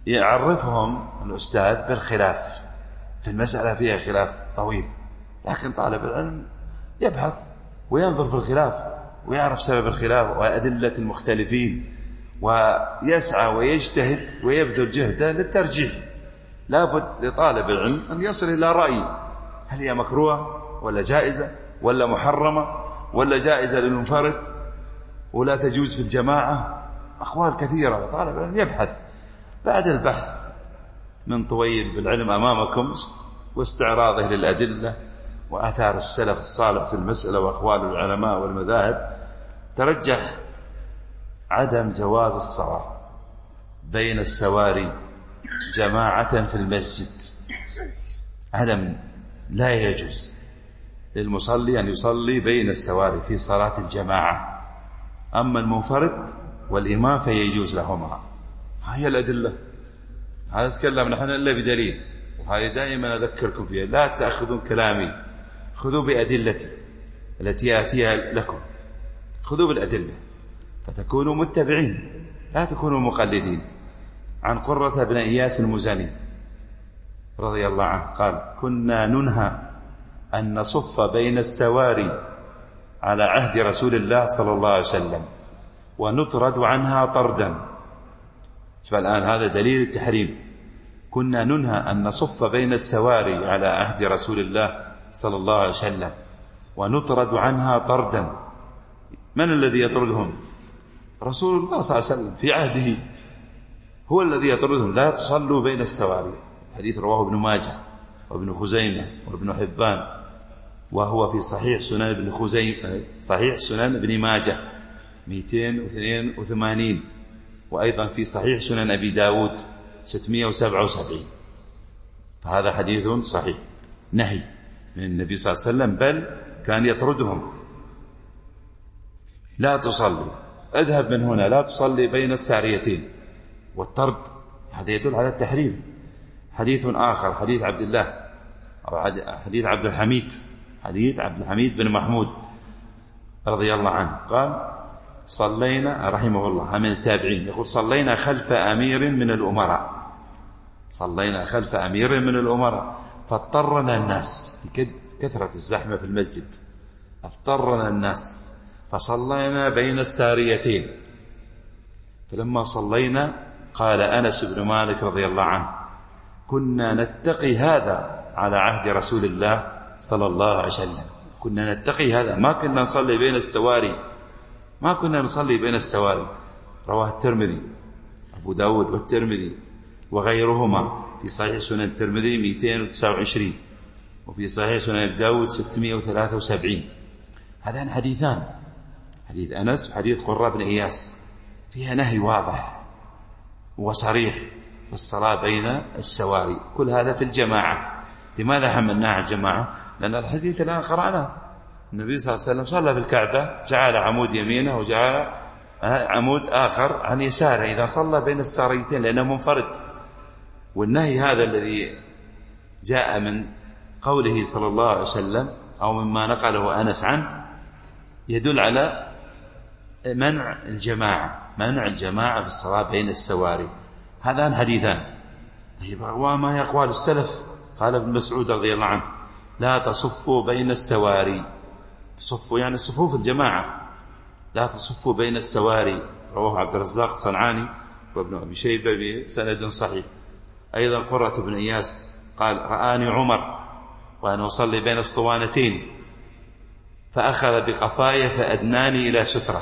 يعرفهم الأستاذ بالخلاف في المسألة، فيها خلاف طويل، لكن طالب العلم يبحث وينظر في الخلاف ويعرف سبب الخلاف وأدلة المختلفين، ويسعى ويجتهد ويبذل جهده للترجيح. لابد لطالب العلم أن يصل إلى رأي، هل هي مكروهة ولا جائزة ولا محرمة ولا جائزة للمنفرد ولا تجوز في الجماعة. أقوال كثيرة، طالب العلم يبحث. بعد البحث من طويل بالعلم أمامكم واستعراضه للأدلة وآثار السلف الصالح في المسألة وأقوال العلماء والمذاهب، ترجح عدم جواز الصلاة بين السواري جماعة في المسجد. عدم، لا يجوز للمصلي أن يصلي بين السواري في صلاة الجماعة. أما المنفرد والإمام فيجوز لهما. هي الأدلة، هذا تكلم نحن إلا بدليل، وهذه دائما أذكركم فيها. لا تأخذون كلامي، خذوا بأدلتي التي آتيها لكم، خذوا بالأدلة فتكونوا متبعين لا تكونوا مقلدين. عن قرة بن إياس المزني رضي الله عنه قال: كنا ننهى أن نصف بين السواري على عهد رسول الله صلى الله عليه وسلم ونطرد عنها طردا. فالآن هذا دليل التحريم. كنا ننهى أن نصف بين السواري على عهد رسول الله صلى الله عليه وسلم ونطرد عنها طردا. من الذي يطردهم؟ رسول الله صلى الله عليه وسلم في عهده هو الذي يطردهم. لا تصلوا بين السواري. حديث رواه ابن ماجه وابن خزيمة وابن حبان، وهو في صحيح سنن ابن خزيمة، صحيح سنن ابن ماجه 282، وأيضا في صحيح سنن أبي داود 677. فهذا حديث صحيح، نهي من النبي صلى الله عليه وسلم، بل كان يطردهم: لا تصلي، اذهب من هنا، لا تصلي بين الساريتين. والطرد هذا يدل على التحريم. حديث آخر، حديث عبد الله أو حديث عبد الحميد، حديث عبد الحميد بن محمود رضي الله عنه قال: صلينا، رحمه الله، من التابعين، يقول: صلينا خلف أمير من الأمراء، صلينا خلف أمير من الأمراء فاضطرنا الناس، كثرة الزحمة في المسجد، اضطرنا الناس فصلينا بين الساريتين. فلما صلينا قال أنس بن مالك رضي الله عنه: كنا نتقي هذا على عهد رسول الله صلى الله عليه وسلم. كنا نتقي هذا، ما كنا نصلي بين السواري، ما كنا نصلي بين السواري. رواه الترمذي، أبو داود والترمذي وغيرهما في صحيح سنن الترمذي 229، وفي صحيح سنن أبي داود 673. هذان حديثان، حديث أنس وحديث قرة بن إياس، فيها نهي واضح وصريح بالصلاة بين السواري. كل هذا في الجماعة. لماذا حملناها على الجماعة؟ لأن الحديث الآن قرأناه، النبي صلى الله عليه وسلم صلى في الكعبة، جعل عمود يمينه وجعل عمود آخر عن يساره إذا صلى بين الساريتين لأنه منفرد. والنهي هذا الذي جاء من قوله صلى الله عليه وسلم أو مما نقله أنس عنه يدل على منع الجماعة في الصلاة بين السواري. هذان حديثان. طيب، وما هي أقوال السلف؟ قال ابن مسعود رضي الله عنه: لا تصفوا بين السواري. تصفوا يعني صفوف الجماعة، لا تصفوا بين السواري. رواه عبد الرزاق الصنعاني وابن أبي شيبة بسند صحيح. أيضا قرة بن إياس قال: رآني عمر وأنا أصلي بين اسطوانتين فأخذ بقفاي فأدناني إلى سترة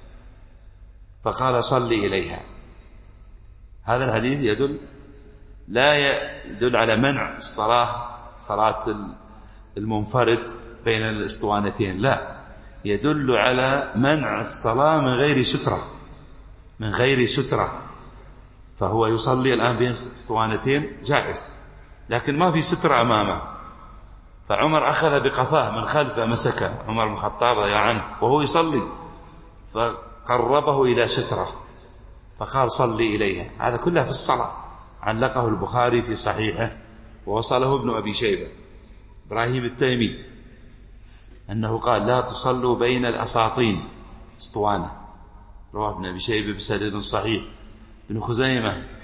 فقال: صلي إليها. هذا الحديث لا يدل على منع صلاة المنفرد بين الاسطوانتين، لا، يدل على منع الصلاة من غير سترة. فهو يصلي الآن بين اسطوانتين جائز، لكن ما في سترة أمامه. فعمر أخذ بقفاه من خلفه، مسكه عمر بن الخطاب رضي الله عنه وهو يصلي، فقربه إلى سترة فقال: صلي إليها. هذا كله في الصلاة. علقه البخاري في صحيحه ووصله ابن أبي شيبة إبراهيم التيمي أنه قال: لا تصلوا بين الأساطين، اسطوانة. رواه ابن أبي شيبة بسند صحيح. ابن خزيمة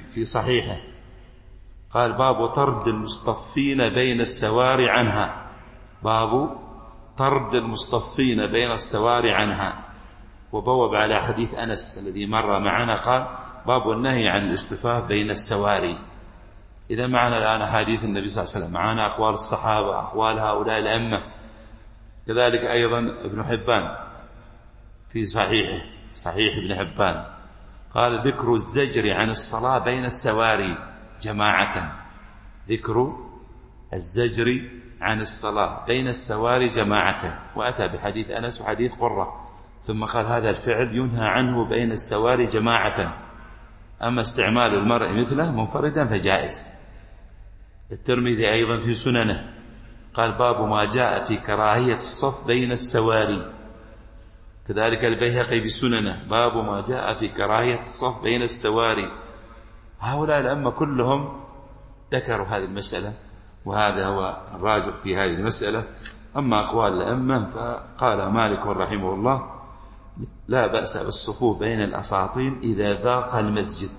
في صحيحه قال باب طرد المصطفين بين السواري عنها، باب طرد المصطفين بين السواري عنها، وبوب على حديث أنس الذي مر معنا قال باب النهي عن الاصطفاف بين السواري. إذا معنا الآن حديث النبي صلى الله عليه وسلم، معنا أقوال الصحابة، أقوال هؤلاء الأئمة، كذلك أيضا ابن حبان في صحيحه، صحيح ابن حبان قال ذكر الزجر عن الصلاة بين السواري جماعة، ذكر الزجر عن الصلاة بين السواري جماعة، وأتى بحديث أنس وحديث قرة، ثم قال هذا الفعل ينهى عنه بين السواري جماعة، أما استعمال المرء مثله منفردا فجائز. الترمذي أيضا في سننه قال باب ما جاء في كراهية الصف بين السواري، كذلك البيهقي بسننه باب ما جاء في كراهية الصف بين السواري. هؤلاء الأئمة كلهم ذكروا هذه المسألة، وهذا هو الراجح في هذه المسألة. أما أقوال الأئمة فقال مالك رحمه الله لا بأس بالصفوف بين الأساطين إذا ضاق المسجد.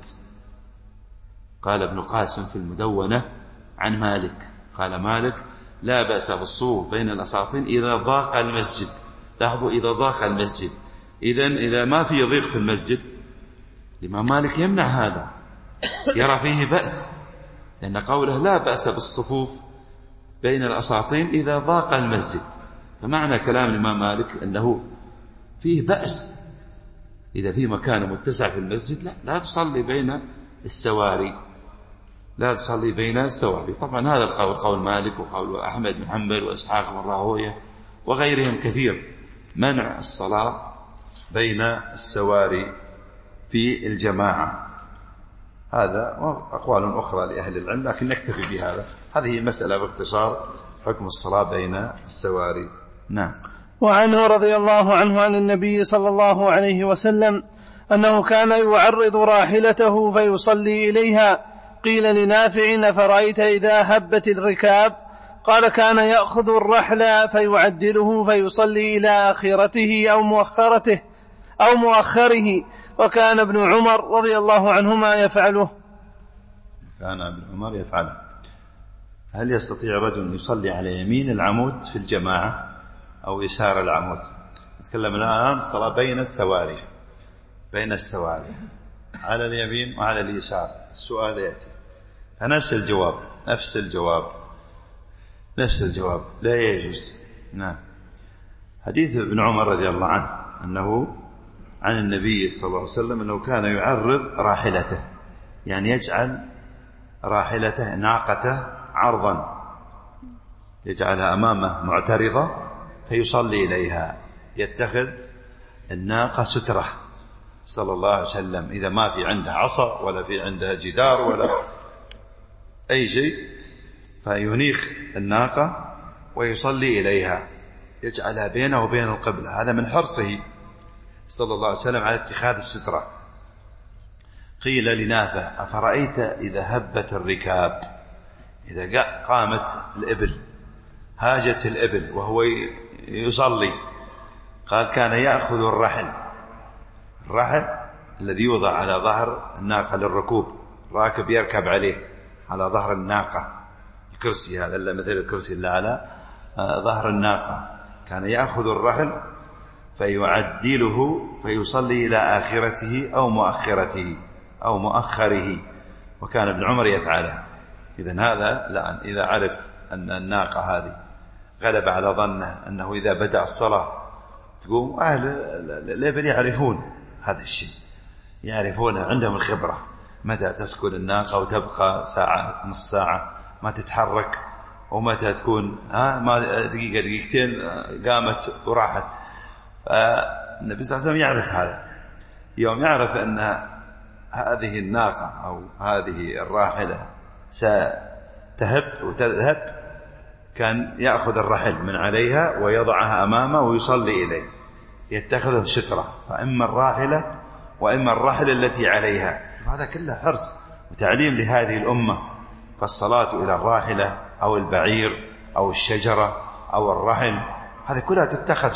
قال ابن قاسم في المدونة عن مالك، قال مالك لا بأس بالصفوف بين الأساطين إذا ضاق المسجد. لاحظوا إذا ضاق المسجد، إذا ما في ضيق في المسجد الإمام مالك يمنع هذا، يرى فيه بأس، لأن قوله لا بأس بالصفوف بين الأساطين إذا ضاق المسجد، فمعنى كلام الإمام مالك أنه فيه بأس إذا في مكان متسع في المسجد لا تصلي بين السواري، لا تصلي بين السواري. طبعا هذا القول قول مالك وقول أحمد بن حنبل وإسحاق بن راهويه وغيرهم كثير، منع الصلاة بين السواري في الجماعة. هذا أقوال أخرى لأهل العلم لكن نكتفي بهذا. هذه مسألة باختصار حكم الصلاة بين السواري. نعم. وعنه رضي الله عنه عن النبي صلى الله عليه وسلم أنه كان يعرض راحلته فيصلي إليها. قيل لنافع فرأيت إذا هبت الركاب؟ قال كان يأخذ الرحل فيعدله فيصلي إلى آخرته أو مؤخره، وكان ابن عمر رضي الله عنهما يفعله. كان ابن عمر يفعله. هل يستطيع رجل يصلي على يمين العمود في الجماعة أو يسار العمود؟ نتكلم الآن الصلاة بين السواري، بين السواري على اليمين وعلى اليسار. السؤال يأتي فنفس الجواب لا يجوز. نعم. حديث ابن عمر رضي الله عنه أنه عن النبي صلى الله عليه وسلم أنه كان يعرض راحلته، يعني يجعل راحلته ناقته عرضا، يجعلها أمامه معترضة فيصلي إليها، يتخذ الناقة سترة صلى الله عليه وسلم، إذا ما في عندها عصا ولا في عندها جدار ولا أي شيء فينيخ الناقة ويصلي إليها، يجعلها بينه وبين القبلة. هذا من حرصه صلى الله عليه وسلم على اتخاذ السترة. قيل لنافع أفرأيت إذا هبت الركاب؟ إذا قامت الإبل، هاجت الإبل وهو يصلي، قال كان يأخذ الرحل الذي يوضع على ظهر الناقة للركوب، راكب يركب عليه على ظهر الناقة، الكرسي هذا لا مثل الكرسي اللي على ظهر الناقة، كان يأخذ الرحل فيعدله فيصلي إلى آخرته أو مؤخره، وكان ابن عمر يفعله. إذن هذا الآن إذا عرف أن الناقة هذه غلب على ظنه أنه إذا بدأ الصلاة تقوم، أهل الإبل يعرفون هذا الشيء، يعرفون عندهم الخبرة متى تسكن الناقة وتبقى ساعة نص ساعة ما تتحرك، ومتى تكون ما دقيقة دقيقتين قامت وراحت. فالنبي صلى الله عليه وسلم يعرف هذا، يوم يعرف أن هذه الناقة أو هذه الراحلة ستهب وتذهب، كان يأخذ الرحل من عليها ويضعها أمامه ويصلي إليه، يتخذه سترة، فإما الراحلة وإما الرحل التي عليها. هذا كله حرص وتعليم لهذه الأمة. فالصلاة إلى الراحلة أو البعير أو الشجرة أو الرحل هذه كلها تتخذ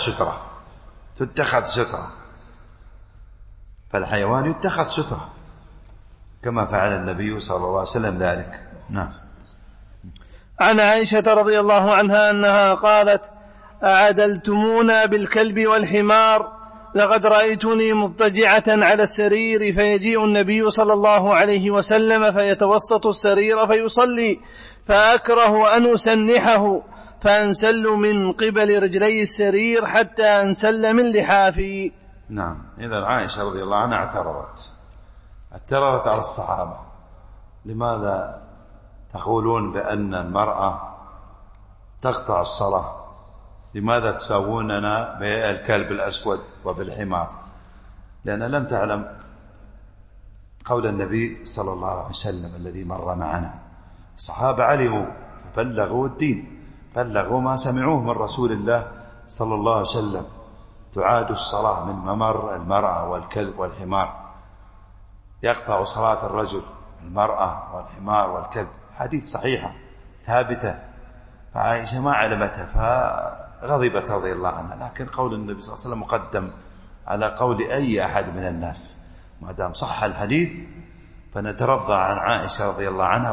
سترة، فالحيوان يتخذ سترة، كما فعل النبي صلى الله عليه وسلم ذلك. نعم. عن عائشة رضي الله عنها أنها قالت: أعدلتمونا بالكلب والحمار، لقد رأيتني مضطجعة على السرير فيجيء النبي صلى الله عليه وسلم فيتوسط السرير فيصلي، فأكره أن أسنحه فأنسل من قبل رجلي السرير حتى أنسل من لحافي. نعم. إذا عائشة رضي الله عنها اعترضت على الصحابة: لماذا تقولون بأن المرأة تقطع الصلاة؟ لماذا تساووننا بالكلب الأسود وبالحمار؟ لأن لم تعلم قول النبي صلى الله عليه وسلم الذي مر معنا. الصحابة علموا بلغوا الدين، بلغوا ما سمعوه من رسول الله صلى الله عليه وسلم. تعاد الصلاة من ممر المرأة والكلب والحمار، يقطع صلاة الرجل المرأة والحمار والكلب، حديث صحيحة ثابتة. فعائشة ما علمتها فغضبت رضي الله عنها، لكن قول النبي صلى الله عليه وسلم مقدم على قول أي أحد من الناس. ما دام صح الحديث فنترضى عن عائشة رضي الله عنها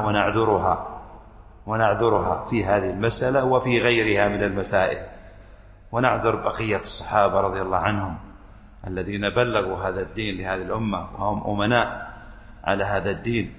ونعذرها في هذه المسألة وفي غيرها من المسائل، ونعذر بقية الصحابة رضي الله عنهم الذين بلغوا هذا الدين لهذه الأمة وهم أمناء على هذا الدين،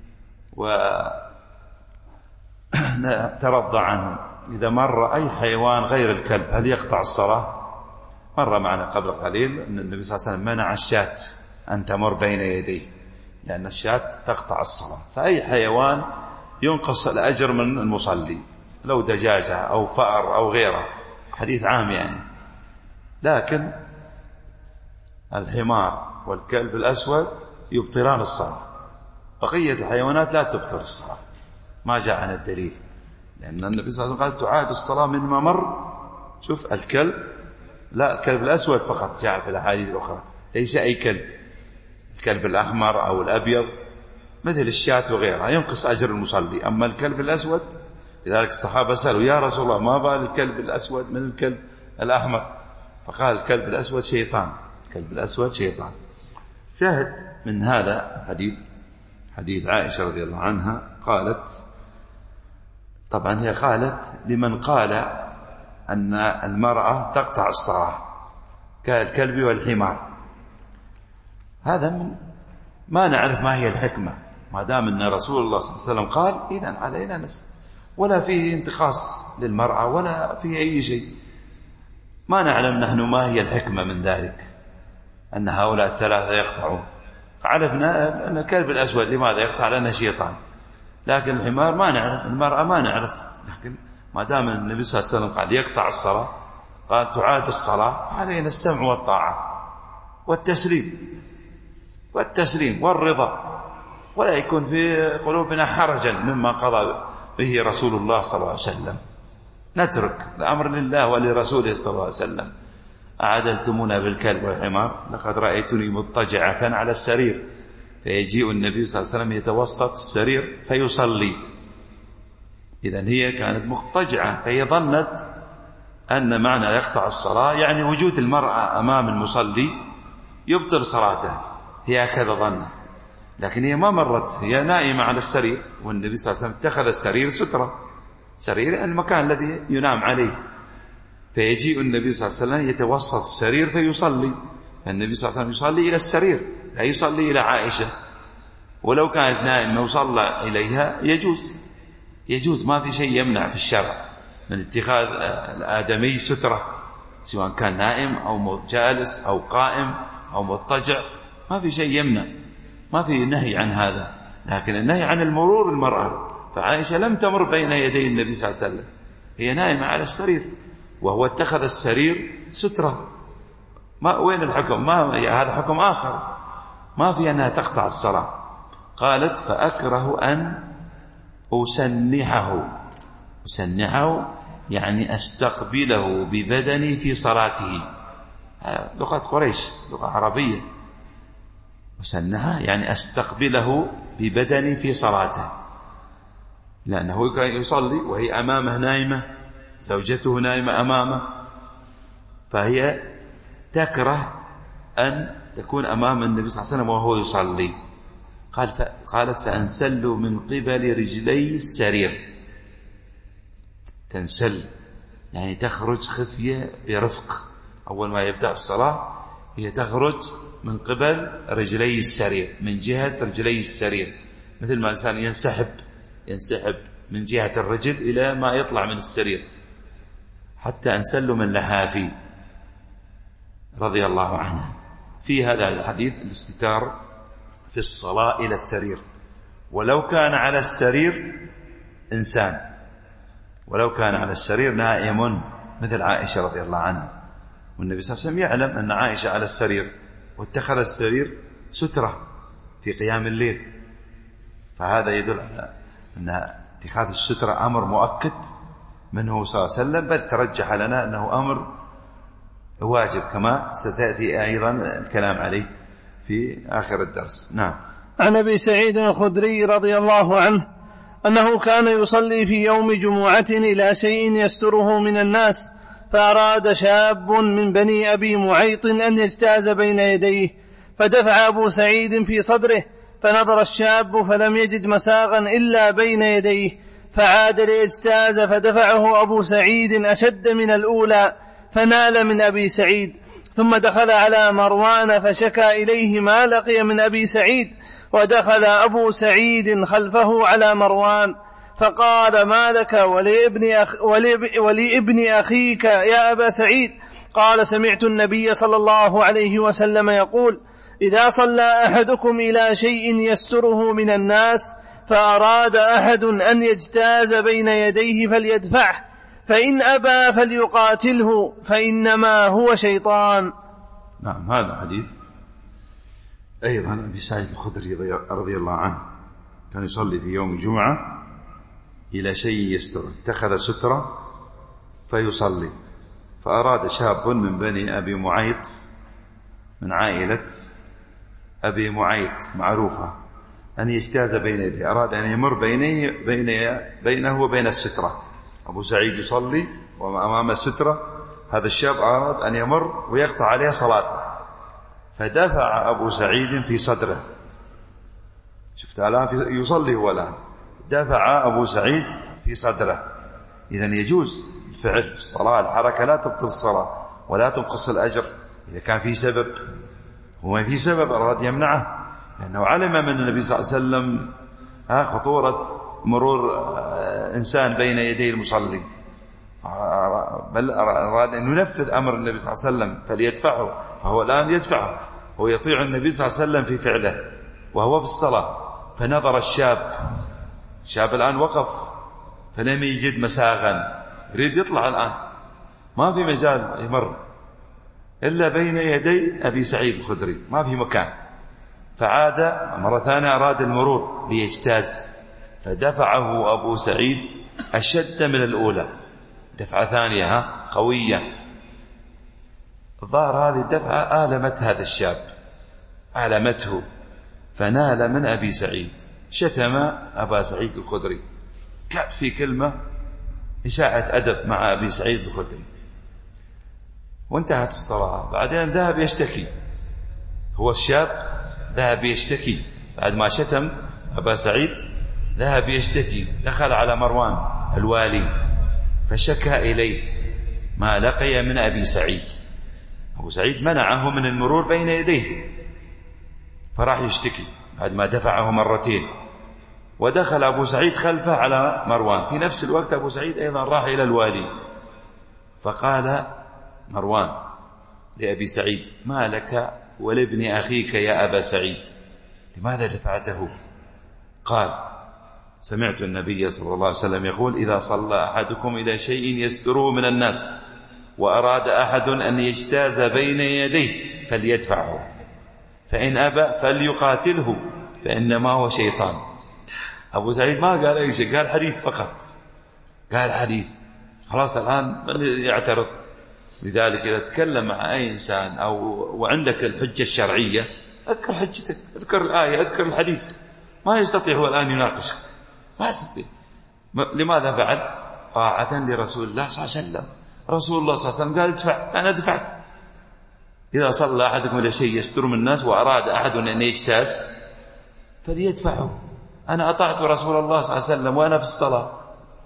ونترضى عنهم. إذا مر أي حيوان غير الكلب هل يقطع الصلاة؟ مر معنا قبل قليل أن النبي صلى الله عليه وسلم منع الشاة أن تمر بين يديه، لأن الشاة تقطع الصلاة. فأي حيوان ينقص الأجر من المصلي، لو دجاجة أو فأر أو غيره، حديث عام يعني. لكن الحمار والكلب الأسود يبطلان الصلاة، بقية الحيوانات لا تبطل الصلاة، ما جاء عن الدليل. لأن النبي صلى الله عليه وسلم قال تعاد الصلاة من ممر. شوف الكلب، لا الكلب الأسود فقط جاء في الأحاديث الأخرى، ليس أي كلب، الكلب الأحمر أو الأبيض مثل الشاة وغيرها ينقص أجر المصلي. أما الكلب الأسود، لذلك الصحابة سألوا: يا رسول الله ما بال الكلب الأسود من الكلب الأحمر؟ فقال: الكلب الأسود شيطان، الكلب الأسود شيطان. شاهد من هذا حديث عائشة رضي الله عنها، قالت، طبعا هي قالت لمن قال أن المرأة تقطع الصلاة كالكلب والحمار. هذا ما نعرف ما هي الحكمة. ما دام أن رسول الله صلى الله عليه وسلم قال، إذن علينا ولا فيه انتقاص للمرأة ولا فيه أي شيء. ما نعلم نحن ما هي الحكمة من ذلك أن هؤلاء الثلاثة يقطعون. فعرفنا أن الكلب الأسود لماذا يقطع؟ لأنه شيطان. لكن الحمار ما نعرف، المرأة ما نعرف. لكن ما دام النبي صلى الله عليه وسلم قال يقطع الصلاة، قال تعاد الصلاة، علينا السمع والطاعة والتسليم والرضا، ولا يكون في قلوبنا حرجا مما قضى به رسول الله صلى الله عليه وسلم. نترك الأمر لله ولرسوله صلى الله عليه وسلم. أعدلتمونا بالكلب والحمار، لقد رأيتني مضطجعة على السرير فيجيء النبي صلى الله عليه وسلم يتوسط السرير فيصلي. إذن هي كانت مضطجعة، فهي ظنت أن معنى يقطع الصلاة يعني وجود المرأة أمام المصلي يبطل صلاته، هي هكذا ظنت. لكن هي ما مرت، هي نائمة على السرير، والنبي صلى الله عليه وسلم اتخذ السرير سترة، سرير المكان الذي ينام عليه. فيجيء النبي صلى الله عليه وسلم يتوسط السرير فيصلي. فالنبي صلى الله عليه وسلم يصلي إلى السرير، لا يصلي إلى عائشة. ولو كانت نائمة وصلى إليها يجوز، ما في شيء يمنع في الشرع من اتخاذ الآدمي سترة، سواء كان نائم أو جالس أو قائم أو مضطجع، ما في شيء يمنع، ما في نهي عن هذا. لكن النهي عن المرور المرأة. فعائشة لم تمر بين يدي النبي صلى الله عليه وسلم، هي نائمة على السرير وهو اتخذ السرير سترة. وين الحكم؟ هذا حكم آخر، ما في أنها تقطع الصلاة. قالت: فأكره أن أسنحه يعني أستقبله ببدني في صلاته. لغة قريش، لغة عربية. أسنحه يعني أستقبله ببدني في صلاته، لأنه كان يصلي وهي أمامه نائمة، زوجته نائمة أمامه، فهي تكره أن تكون أمام النبي صلى الله عليه وسلم وهو يصلي. قالت فأنسل من قبل رجلي السرير. تنسل يعني تخرج خفية برفق، أول ما يبدأ الصلاة هي تخرج من قبل رجلي السرير، من جهة رجلي السرير، مثل ما الإنسان ينسحب من جهة الرجل إلى ما يطلع من السرير، حتى أنسل من لحافي رضي الله عنها. في هذا الحديث الاستتار في الصلاة إلى السرير، ولو كان على السرير إنسان، ولو كان على السرير نائم مثل عائشة رضي الله عنها، والنبي صلى الله عليه وسلم يعلم أن عائشة على السرير، واتخذ السرير سترة في قيام الليل، فهذا يدل على أن اتخاذ السترة أمر مؤكد منه صلى الله عليه وسلم، بل ترجح لنا أنه أمر واجب كما ستأتي أيضا الكلام عليه في آخر الدرس. نعم. عن أبي سعيد الخدري رضي الله عنه أنه كان يصلي في يوم جمعة إلى شيء يستره من الناس، فأراد شاب من بني أبي معيط أن يجتاز بين يديه، فدفع أبو سعيد في صدره، فنظر الشاب فلم يجد مساغا إلا بين يديه، فعاد ليجتاز، فدفعه أبو سعيد أشد من الأولى، فنال من أبي سعيد، ثم دخل على مروان فشكى إليه ما لقي من أبي سعيد، ودخل أبو سعيد خلفه على مروان فقال ما لك ولابن أخيك يا أبا سعيد؟ قال سمعت النبي صلى الله عليه وسلم يقول إذا صلى أحدكم إلى شيء يستره من الناس فأراد أحد أن يجتاز بين يديه فليدفعه، فإن أبى فليقاتله فإنما هو شيطان. نعم. هذا حديث أيضا أبي سعيد الخدري رضي الله عنه، كان يصلي في يوم الجمعة إلى شيء يستره، اتخذ سترة فيصلي، فأراد شاب من بني أبي معيط، من عائلة أبي معيط معروفة، أن يجتاز بين يديه، أراد أن يمر بينه وبين السترة. أبو سعيد يصلي وأمام السترة، هذا الشاب أراد أن يمر ويقطع عليه صلاته، فدفع أبو سعيد في صدره. شفت الآن يصلي هو الآن، دفع أبو سعيد في صدره. إذن يجوز الفعل في الصلاة، الحركة لا تبطل الصلاة ولا تنقص الأجر إذا كان في سبب، وما في سبب أراد يمنعه، لأنه علم من النبي صلى الله عليه وسلم خطورة مرور إنسان بين يدي المصلي، بل أراد أن ينفذ أمر النبي صلى الله عليه وسلم فليدفعه، فهو الآن يدفعه، هو يطيع النبي صلى الله عليه وسلم في فعله وهو في الصلاة. فنظر الشاب الآن وقف، فلم يجد مساغا، يريد يطلع الآن، ما في مجال يمر إلا بين يدي أبي سعيد الخدري، ما في مكان، فعاد مرة ثانية، أراد المرور ليجتاز، فدفعه أبو سعيد أشد من الأولى، دفعة ثانية قوية. الظاهر هذه الدفعة آلمت هذا الشاب، آلمته، فنال من أبي سعيد، شتم أبا سعيد الخدري، كان في كلمة إساءة أدب مع أبي سعيد الخدري، وانتهت الصلاة. بعدين ذهب يشتكي، هو الشاب ذهب يشتكي بعد ما شتم أبا سعيد، ذهب يشتكي، دخل على مروان الوالي فشكى إليه ما لقي من أبي سعيد. أبو سعيد منعه من المرور بين يديه، فراح يشتكي بعد ما دفعه مرتين، ودخل أبو سعيد خلفه على مروان. في نفس الوقت أبو سعيد أيضا راح إلى الوالي، فقال مروان لأبي سعيد ما لك ولابن أخيك يا أبا سعيد؟ لماذا دفعته؟ قال سمعت النبي صلى الله عليه وسلم يقول إذا صلى أحدكم إلى شيء يستره من الناس وأراد أحد أن يجتاز بين يديه فليدفعه، فإن أبى فليقاتله فإنما هو شيطان. أبو سعيد ما قال أي شيء، قال حديث فقط، قال حديث، خلاص الآن من يعترض؟ لذلك إذا تكلم مع أي إنسان وعندك الحجة الشرعية، أذكر حجتك، أذكر الآية، أذكر الحديث، ما يستطيع هو الآن يناقشك، ما يستطيع. لماذا فعل؟ طاعة لرسول الله صلى الله عليه وسلم. رسول الله صلى الله عليه وسلم قال ادفع، أنا دفعت. إذا صلى أحدكم إلى شيء يستر من الناس وأراد أحد أن يجتاز فليدفعه، أنا أطعت رسول الله صلى الله عليه وسلم وأنا في الصلاة.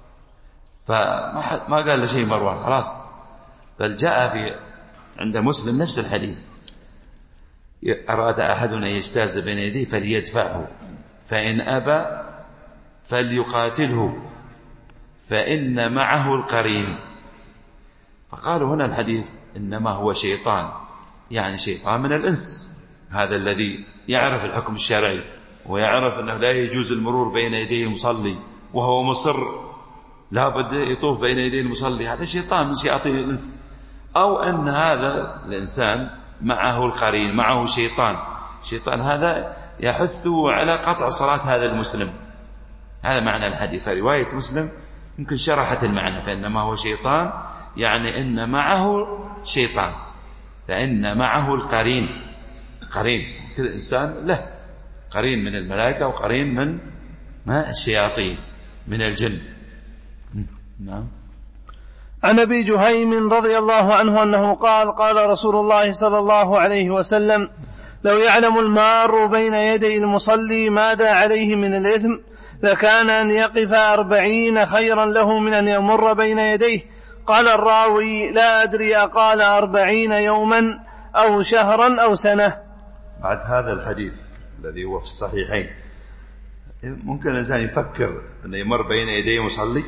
فما قال له شيء مروان خلاص، بل جاء عند مسلم نفس الحديث: أراد أحدنا يجتاز بين يديه فليدفعه، فإن أبى فليقاتله فإن معه القرين. فقالوا هنا الحديث إنما هو شيطان، يعني شيطان من الإنس، هذا الذي يعرف الحكم الشرعي ويعرف أنه لا يجوز المرور بين يدي المصلي وهو مصر لا بد يطوف بين يدي المصلي، هذا شيطان من شياطين الإنس. أو أن هذا الإنسان معه القرين، معه شيطان هذا يحثه على قطع صلاة هذا المسلم. هذا معنى الحديث. رواية مسلم يمكن شرحت المعنى، فإنما هو شيطان يعني إن معه شيطان، فإن معه القرين. قرين كل إنسان له قرين من الملائكة وقرين من الشياطين من الجن. نعم. عن أبي جهيم رضي الله عنه أنه قال: قال رسول الله صلى الله عليه وسلم: لو يعلم المار بين يدي المصلي ماذا عليه من الإثم لكان أن يقف 40 خيرا له من أن يمر بين يديه. قال الراوي: لا أدري قال 40 يوما أو شهرا أو سنة. بعد هذا الحديث الذي هو في الصحيحين ممكن الإنسان يفكر أنه يمر بين يديه مصلي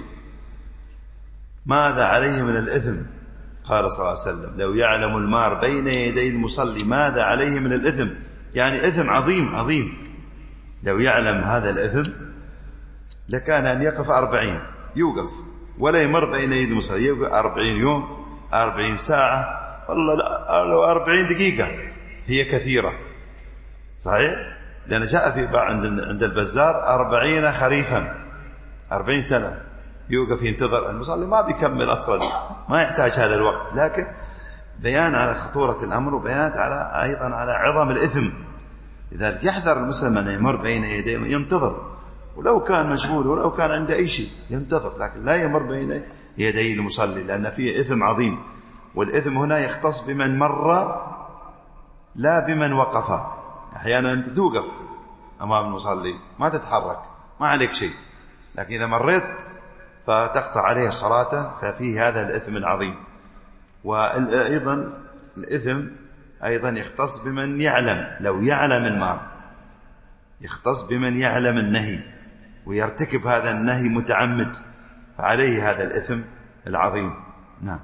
ماذا عليه من الإثم. قال صلى الله عليه وسلم: لو يعلم المار بين يدي المصلي ماذا عليه من الإثم، يعني إثم عظيم عظيم. لو يعلم هذا الإثم لكان أن يقف 40 يوقف ولا يمر بين يدي المصلي، يوقف 40 يوم 40 ساعة والله لو 40 دقيقة هي كثيرة. صحيح؟ لأن جاء في عند البزار 40 خريفا، 40 سنة يوقف ينتظر المصلي، ما بيكمل أصلا، ما يحتاج هذا الوقت. لكن بيان على خطورة الأمر وبيان أيضا على عظم الإثم. لذلك يحذر المسلم أن يمر بين يديه، ينتظر ولو كان مشغول ولو كان عنده أي شيء ينتظر، لكن لا يمر بين يدي المصلي لأن فيه إثم عظيم. والإثم هنا يختص بمن مر لا بمن وقف. أحيانا أنت توقف أمام المصلي ما تتحرك ما عليك شيء، لكن إذا مريت فتقطع عليه صلاته ففيه هذا الإثم العظيم. وأيضا الإثم أيضا يختص بمن يعلم، لو يعلم المار يختص بمن يعلم النهي ويرتكب هذا النهي متعمد، فعليه هذا الإثم العظيم. نعم.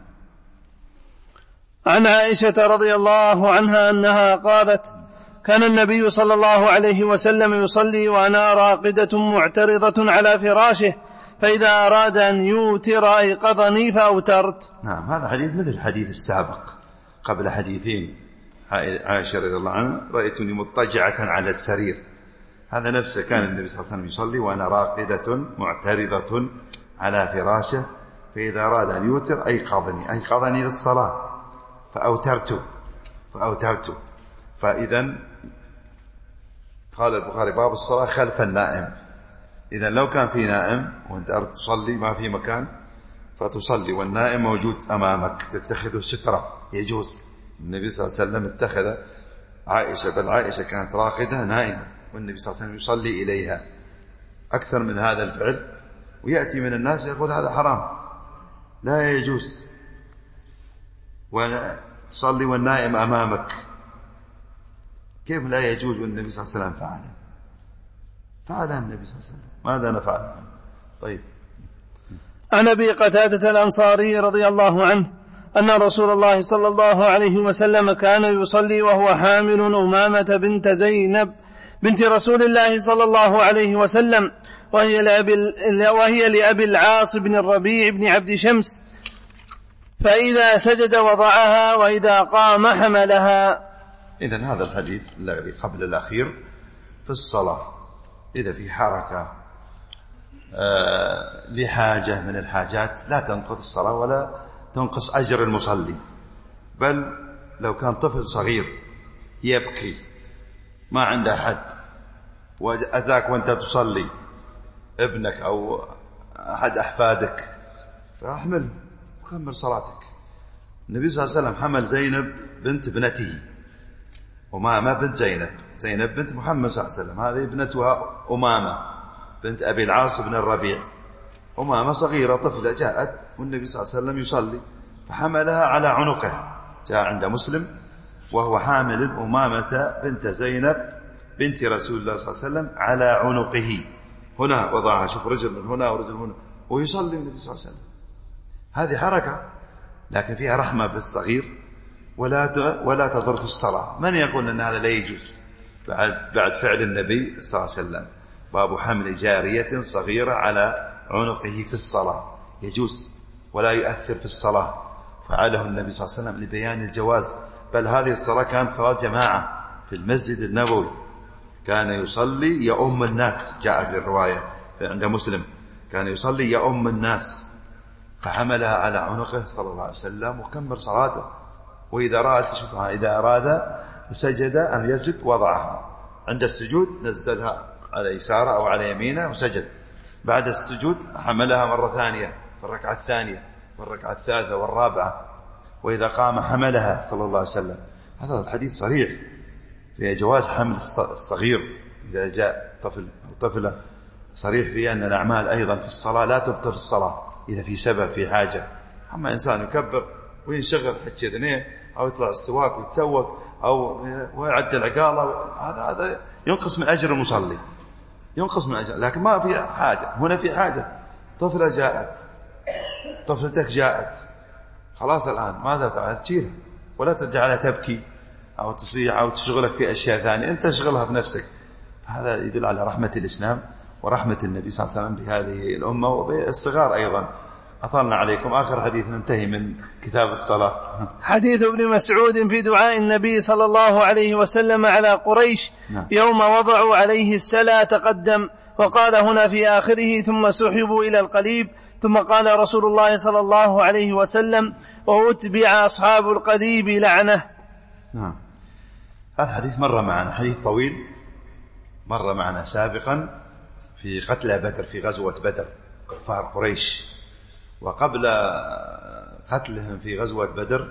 عن عائشة رضي الله عنها أنها قالت: كان النبي صلى الله عليه وسلم يصلي وأنا راقدة معترضة على فراشه، فإذا أراد أن يوتر أيقظني فأوترت. نعم. هذا حديث مثل الحديث السابق قبل حديثين. عائشة رضي الله عنها: رأيتني مضطجعة على السرير. هذا نفسه كان النبي صلى الله عليه وسلم يصلي وأنا راقدة معترضة على فراشه، فإذا أراد أن يوتر أيقظني للصلاة فأوترت. فإذا قال البخاري: باب الصلاة خلف النائم. إذا لو كان في نائم وأنت أردت تصلي ما في مكان فتصلي والنائم موجود أمامك تتخذه سترة، يجوز. النبي صلى الله عليه وسلم اتخذ عائشة، بل عائشة كانت راقدة نائمة والنبي صلى الله عليه وسلم يصلي إليها أكثر من هذا الفعل، ويأتي من الناس يقول هذا حرام لا يجوز وتصلي والنائم أمامك. كيف لا يجوز والنبي صلى الله عليه وسلم فعل النبي صلى الله عليه وسلم، ماذا نفعل؟ طيب. عن أبي قتادة الأنصاري رضي الله عنه أن رسول الله صلى الله عليه وسلم كان يصلي وهو حامل أمامة بنت زينب بنت رسول الله صلى الله عليه وسلم، وهي لأبي العاص بن الربيع بن عبد شمس، فإذا سجد وضعها وإذا قام حملها. إذن هذا الحديث الذي قبل الأخير في الصلاة إذا في حركة لحاجة من الحاجات لا تنقض الصلاة ولا تنقص أجر المصلي، بل لو كان طفل صغير يبكي ما عنده أحد وأتاك وأنت تصلي ابنك أو أحد أحفادك فأحمل وكمل صلاتك. النبي صلى الله عليه وسلم حمل زينب بنت ابنته وما بنت زينب، زينب بنت محمد صلى الله عليه وسلم، هذه ابنتها أمامة بنت أبي العاص بن الربيع. أمامة صغيرة طفلة جاءت والنبي صلى الله عليه وسلم يصلي فحملها على عنقه، جاء عند مسلم وهو حامل أمامة بنت زينب بنت رسول الله صلى الله عليه وسلم على عنقه، هنا وضعها، شوف رجل من هنا ورجل من هنا، ويصلي النبي صلى الله عليه وسلم. هذه حركة لكن فيها رحمة بالصغير ولا تضر في الصلاة. من يقول أن هذا لا يجوز بعد فعل النبي صلى الله عليه وسلم؟ باب حمل جارية صغيرة على عنقه في الصلاة يجوز ولا يؤثر في الصلاة، فعله النبي صلى الله عليه وسلم لبيان الجواز. بل هذه الصلاة كانت صلاة جماعة في المسجد النبوي، كان يصلي يؤم الناس، جاء في الرواية عند مسلم كان يصلي يؤم الناس، فحملها على عنقه صلى الله عليه وسلم وكمل صلاته. وإذا رأت تشوفها إذا أراد سجد أن يسجد وضعها، عند السجود نزلها على يساره أو على يمينه وسجد، بعد السجود حملها مرة ثانية في الركعة الثانية والركعة الثالثة والرابعة، وإذا قام حملها صلى الله عليه وسلم. هذا الحديث صريح في جواز حمل الصغير إذا جاء طفل أو طفلة، صريح في أن الأعمال أيضا في الصلاة لا تبطل الصلاة إذا في سبب في حاجة. أما إنسان يكبر وينشغل حتى ذنيه أو يطلع السواك ويتسوق أو ويعدل عقاله، هذا ينقص من أجر المصلي، ينقص من أجر. لكن ما في حاجة، هنا في حاجة، طفلة جاءت، طفلتك جاءت، خلاص الآن ماذا تفعل؟ تشيلها ولا تجعلها تبكي أو تصيح أو تشغلك في أشياء ثانية، أنت تشغلها بنفسك. هذا يدل على رحمة الإسلام ورحمة النبي صلى الله عليه وسلم بهذه الأمة وبالصغار أيضا. أطلنا عليكم، آخر حديث ننتهي من كتاب الصلاة. حديث ابن مسعود في دعاء النبي صلى الله عليه وسلم على قريش يوم وضعوا عليه السلا تقدم، وقال هنا في آخره ثم سحبوا إلى القليب، ثم قال رسول الله صلى الله عليه وسلم وأتبع أصحاب القليب لعنة. نعم، هذا حديث مرة معنا، حديث طويل مرة معنا سابقا في قتل بدر، في غزوة بدر كفار قريش. وقبل قتلهم في غزوة بدر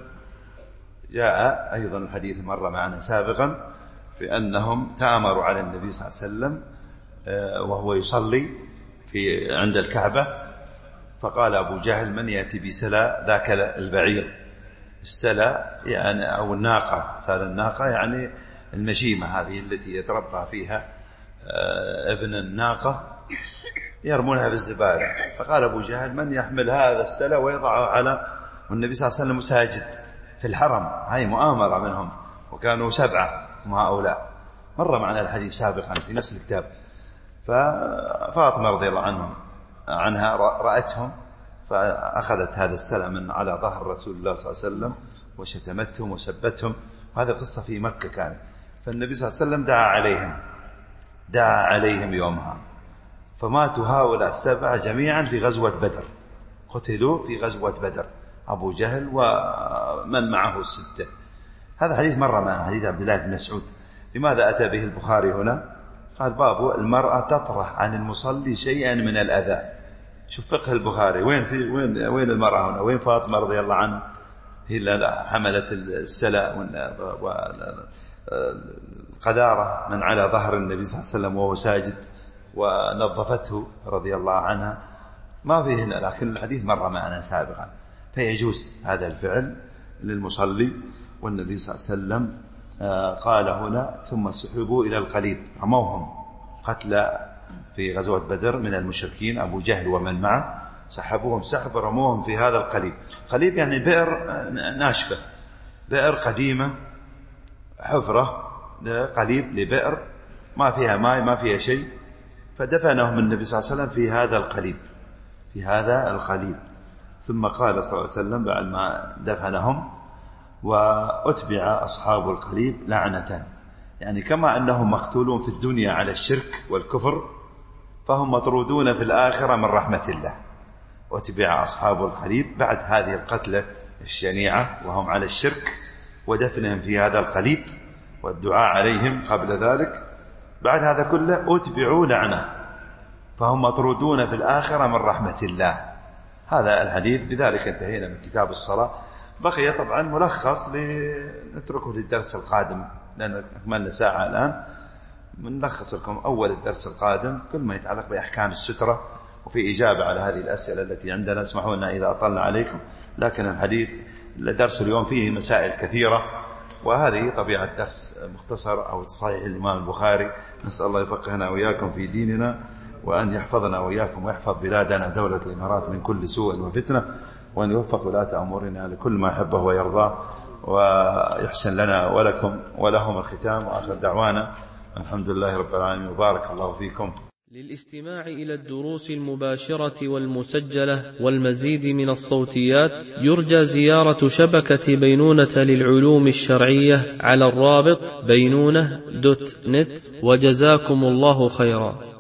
جاء أيضا الحديث مرة معنا سابقا في أنهم تآمروا على النبي صلى الله عليه وسلم وهو يصلي عند الكعبة، فقال أبو جهل من يأتي بسلا ذاك البعير. السلا يعني أو الناقة، سال الناقة يعني المشيمة هذه التي يتربى فيها ابن الناقة، يرمونها بالزبالة. فقال أبو جهل من يحمل هذا السلا ويضعه على، والنبي صلى الله عليه وسلم ساجد في الحرم، هاي مؤامرة منهم، وكانوا 7 هم هؤلاء. مر معنا الحديث سابقا في نفس الكتاب. ففاطمة رضي الله عنها رأتهم فأخذت هذا السلا من على ظهر رسول الله صلى الله عليه وسلم وشتمتهم وسبتهم. هذه قصة في مكة كانت. فالنبي صلى الله عليه وسلم دعا عليهم يومها، فماتوا هؤلاء 7 جميعا في غزوة بدر، قتلوا في غزوة بدر أبو جهل ومن معه 6. هذا حديث مرة معنا، حديث عبد الله بن مسعود. لماذا أتى به البخاري هنا؟ قال باب المرأة تطرح عن المصلي شيئا من الأذى. شوف فقه البخاري، وين المرأة هنا؟ وين فاطمة رضي الله عنها؟ هي اللي حملت السلا والقدارة من على ظهر النبي صلى الله عليه وسلم وهو ساجد ونظفته رضي الله عنها. ما فيه هنا، لكن الحديث مر معنا سابقا. فيجوز هذا الفعل للمصلي. والنبي صلى الله عليه وسلم قال هنا ثم سحبوا إلى القليب، رموهم قتل في غزوة بدر من المشركين أبو جهل ومن معه، سحبوهم سحب رموهم في هذا القليب. قليب يعني بئر ناشفة، بئر قديمة، حفرة قليب لبئر ما فيها ماء ما فيها شيء، فدفنهم النبي صلى الله عليه وسلم في هذا القليب. ثم قال صلى الله عليه وسلم بعد ما دفنهم وأتبع أصحاب القليب لعنة، يعني كما أنهم مقتولون في الدنيا على الشرك والكفر فهم مطرودون في الآخرة من رحمة الله. وأتبع أصحاب القليب بعد هذه القتلة الشنيعة وهم على الشرك ودفنهم في هذا القليب والدعاء عليهم قبل ذلك، بعد هذا كله أتبعوا لعنة فهم مطرودون في الآخرة من رحمة الله. هذا الحديث. بذلك انتهينا من كتاب الصلاة. بقي طبعا ملخص نتركه للدرس القادم لأن أكملنا ساعة الآن، بنلخص لكم أول الدرس القادم كل ما يتعلق بأحكام السترة، وفي إجابة على هذه الأسئلة التي عندنا. اسمحوا لنا إذا أطلنا عليكم، لكن الحديث درس اليوم فيه مسائل كثيرة، وهذه طبيعة درس مختصر أو صحيح الإمام البخاري. نسأل الله يفقهنا وإياكم في ديننا، وأن يحفظنا وإياكم ويحفظ بلادنا دولة الإمارات من كل سوء وفتنة، وأن يوفق ولاة أمورنا لكل ما يحبه ويرضاه، ويحسن لنا ولكم ولهم الختام. وآخر دعوانا الحمد لله رب العالمين، وبارك الله فيكم. للاستماع إلى الدروس المباشرة والمسجلة والمزيد من الصوتيات يرجى زيارة شبكة بينونة للعلوم الشرعية على الرابط بينونة.net، وجزاكم الله خيرا.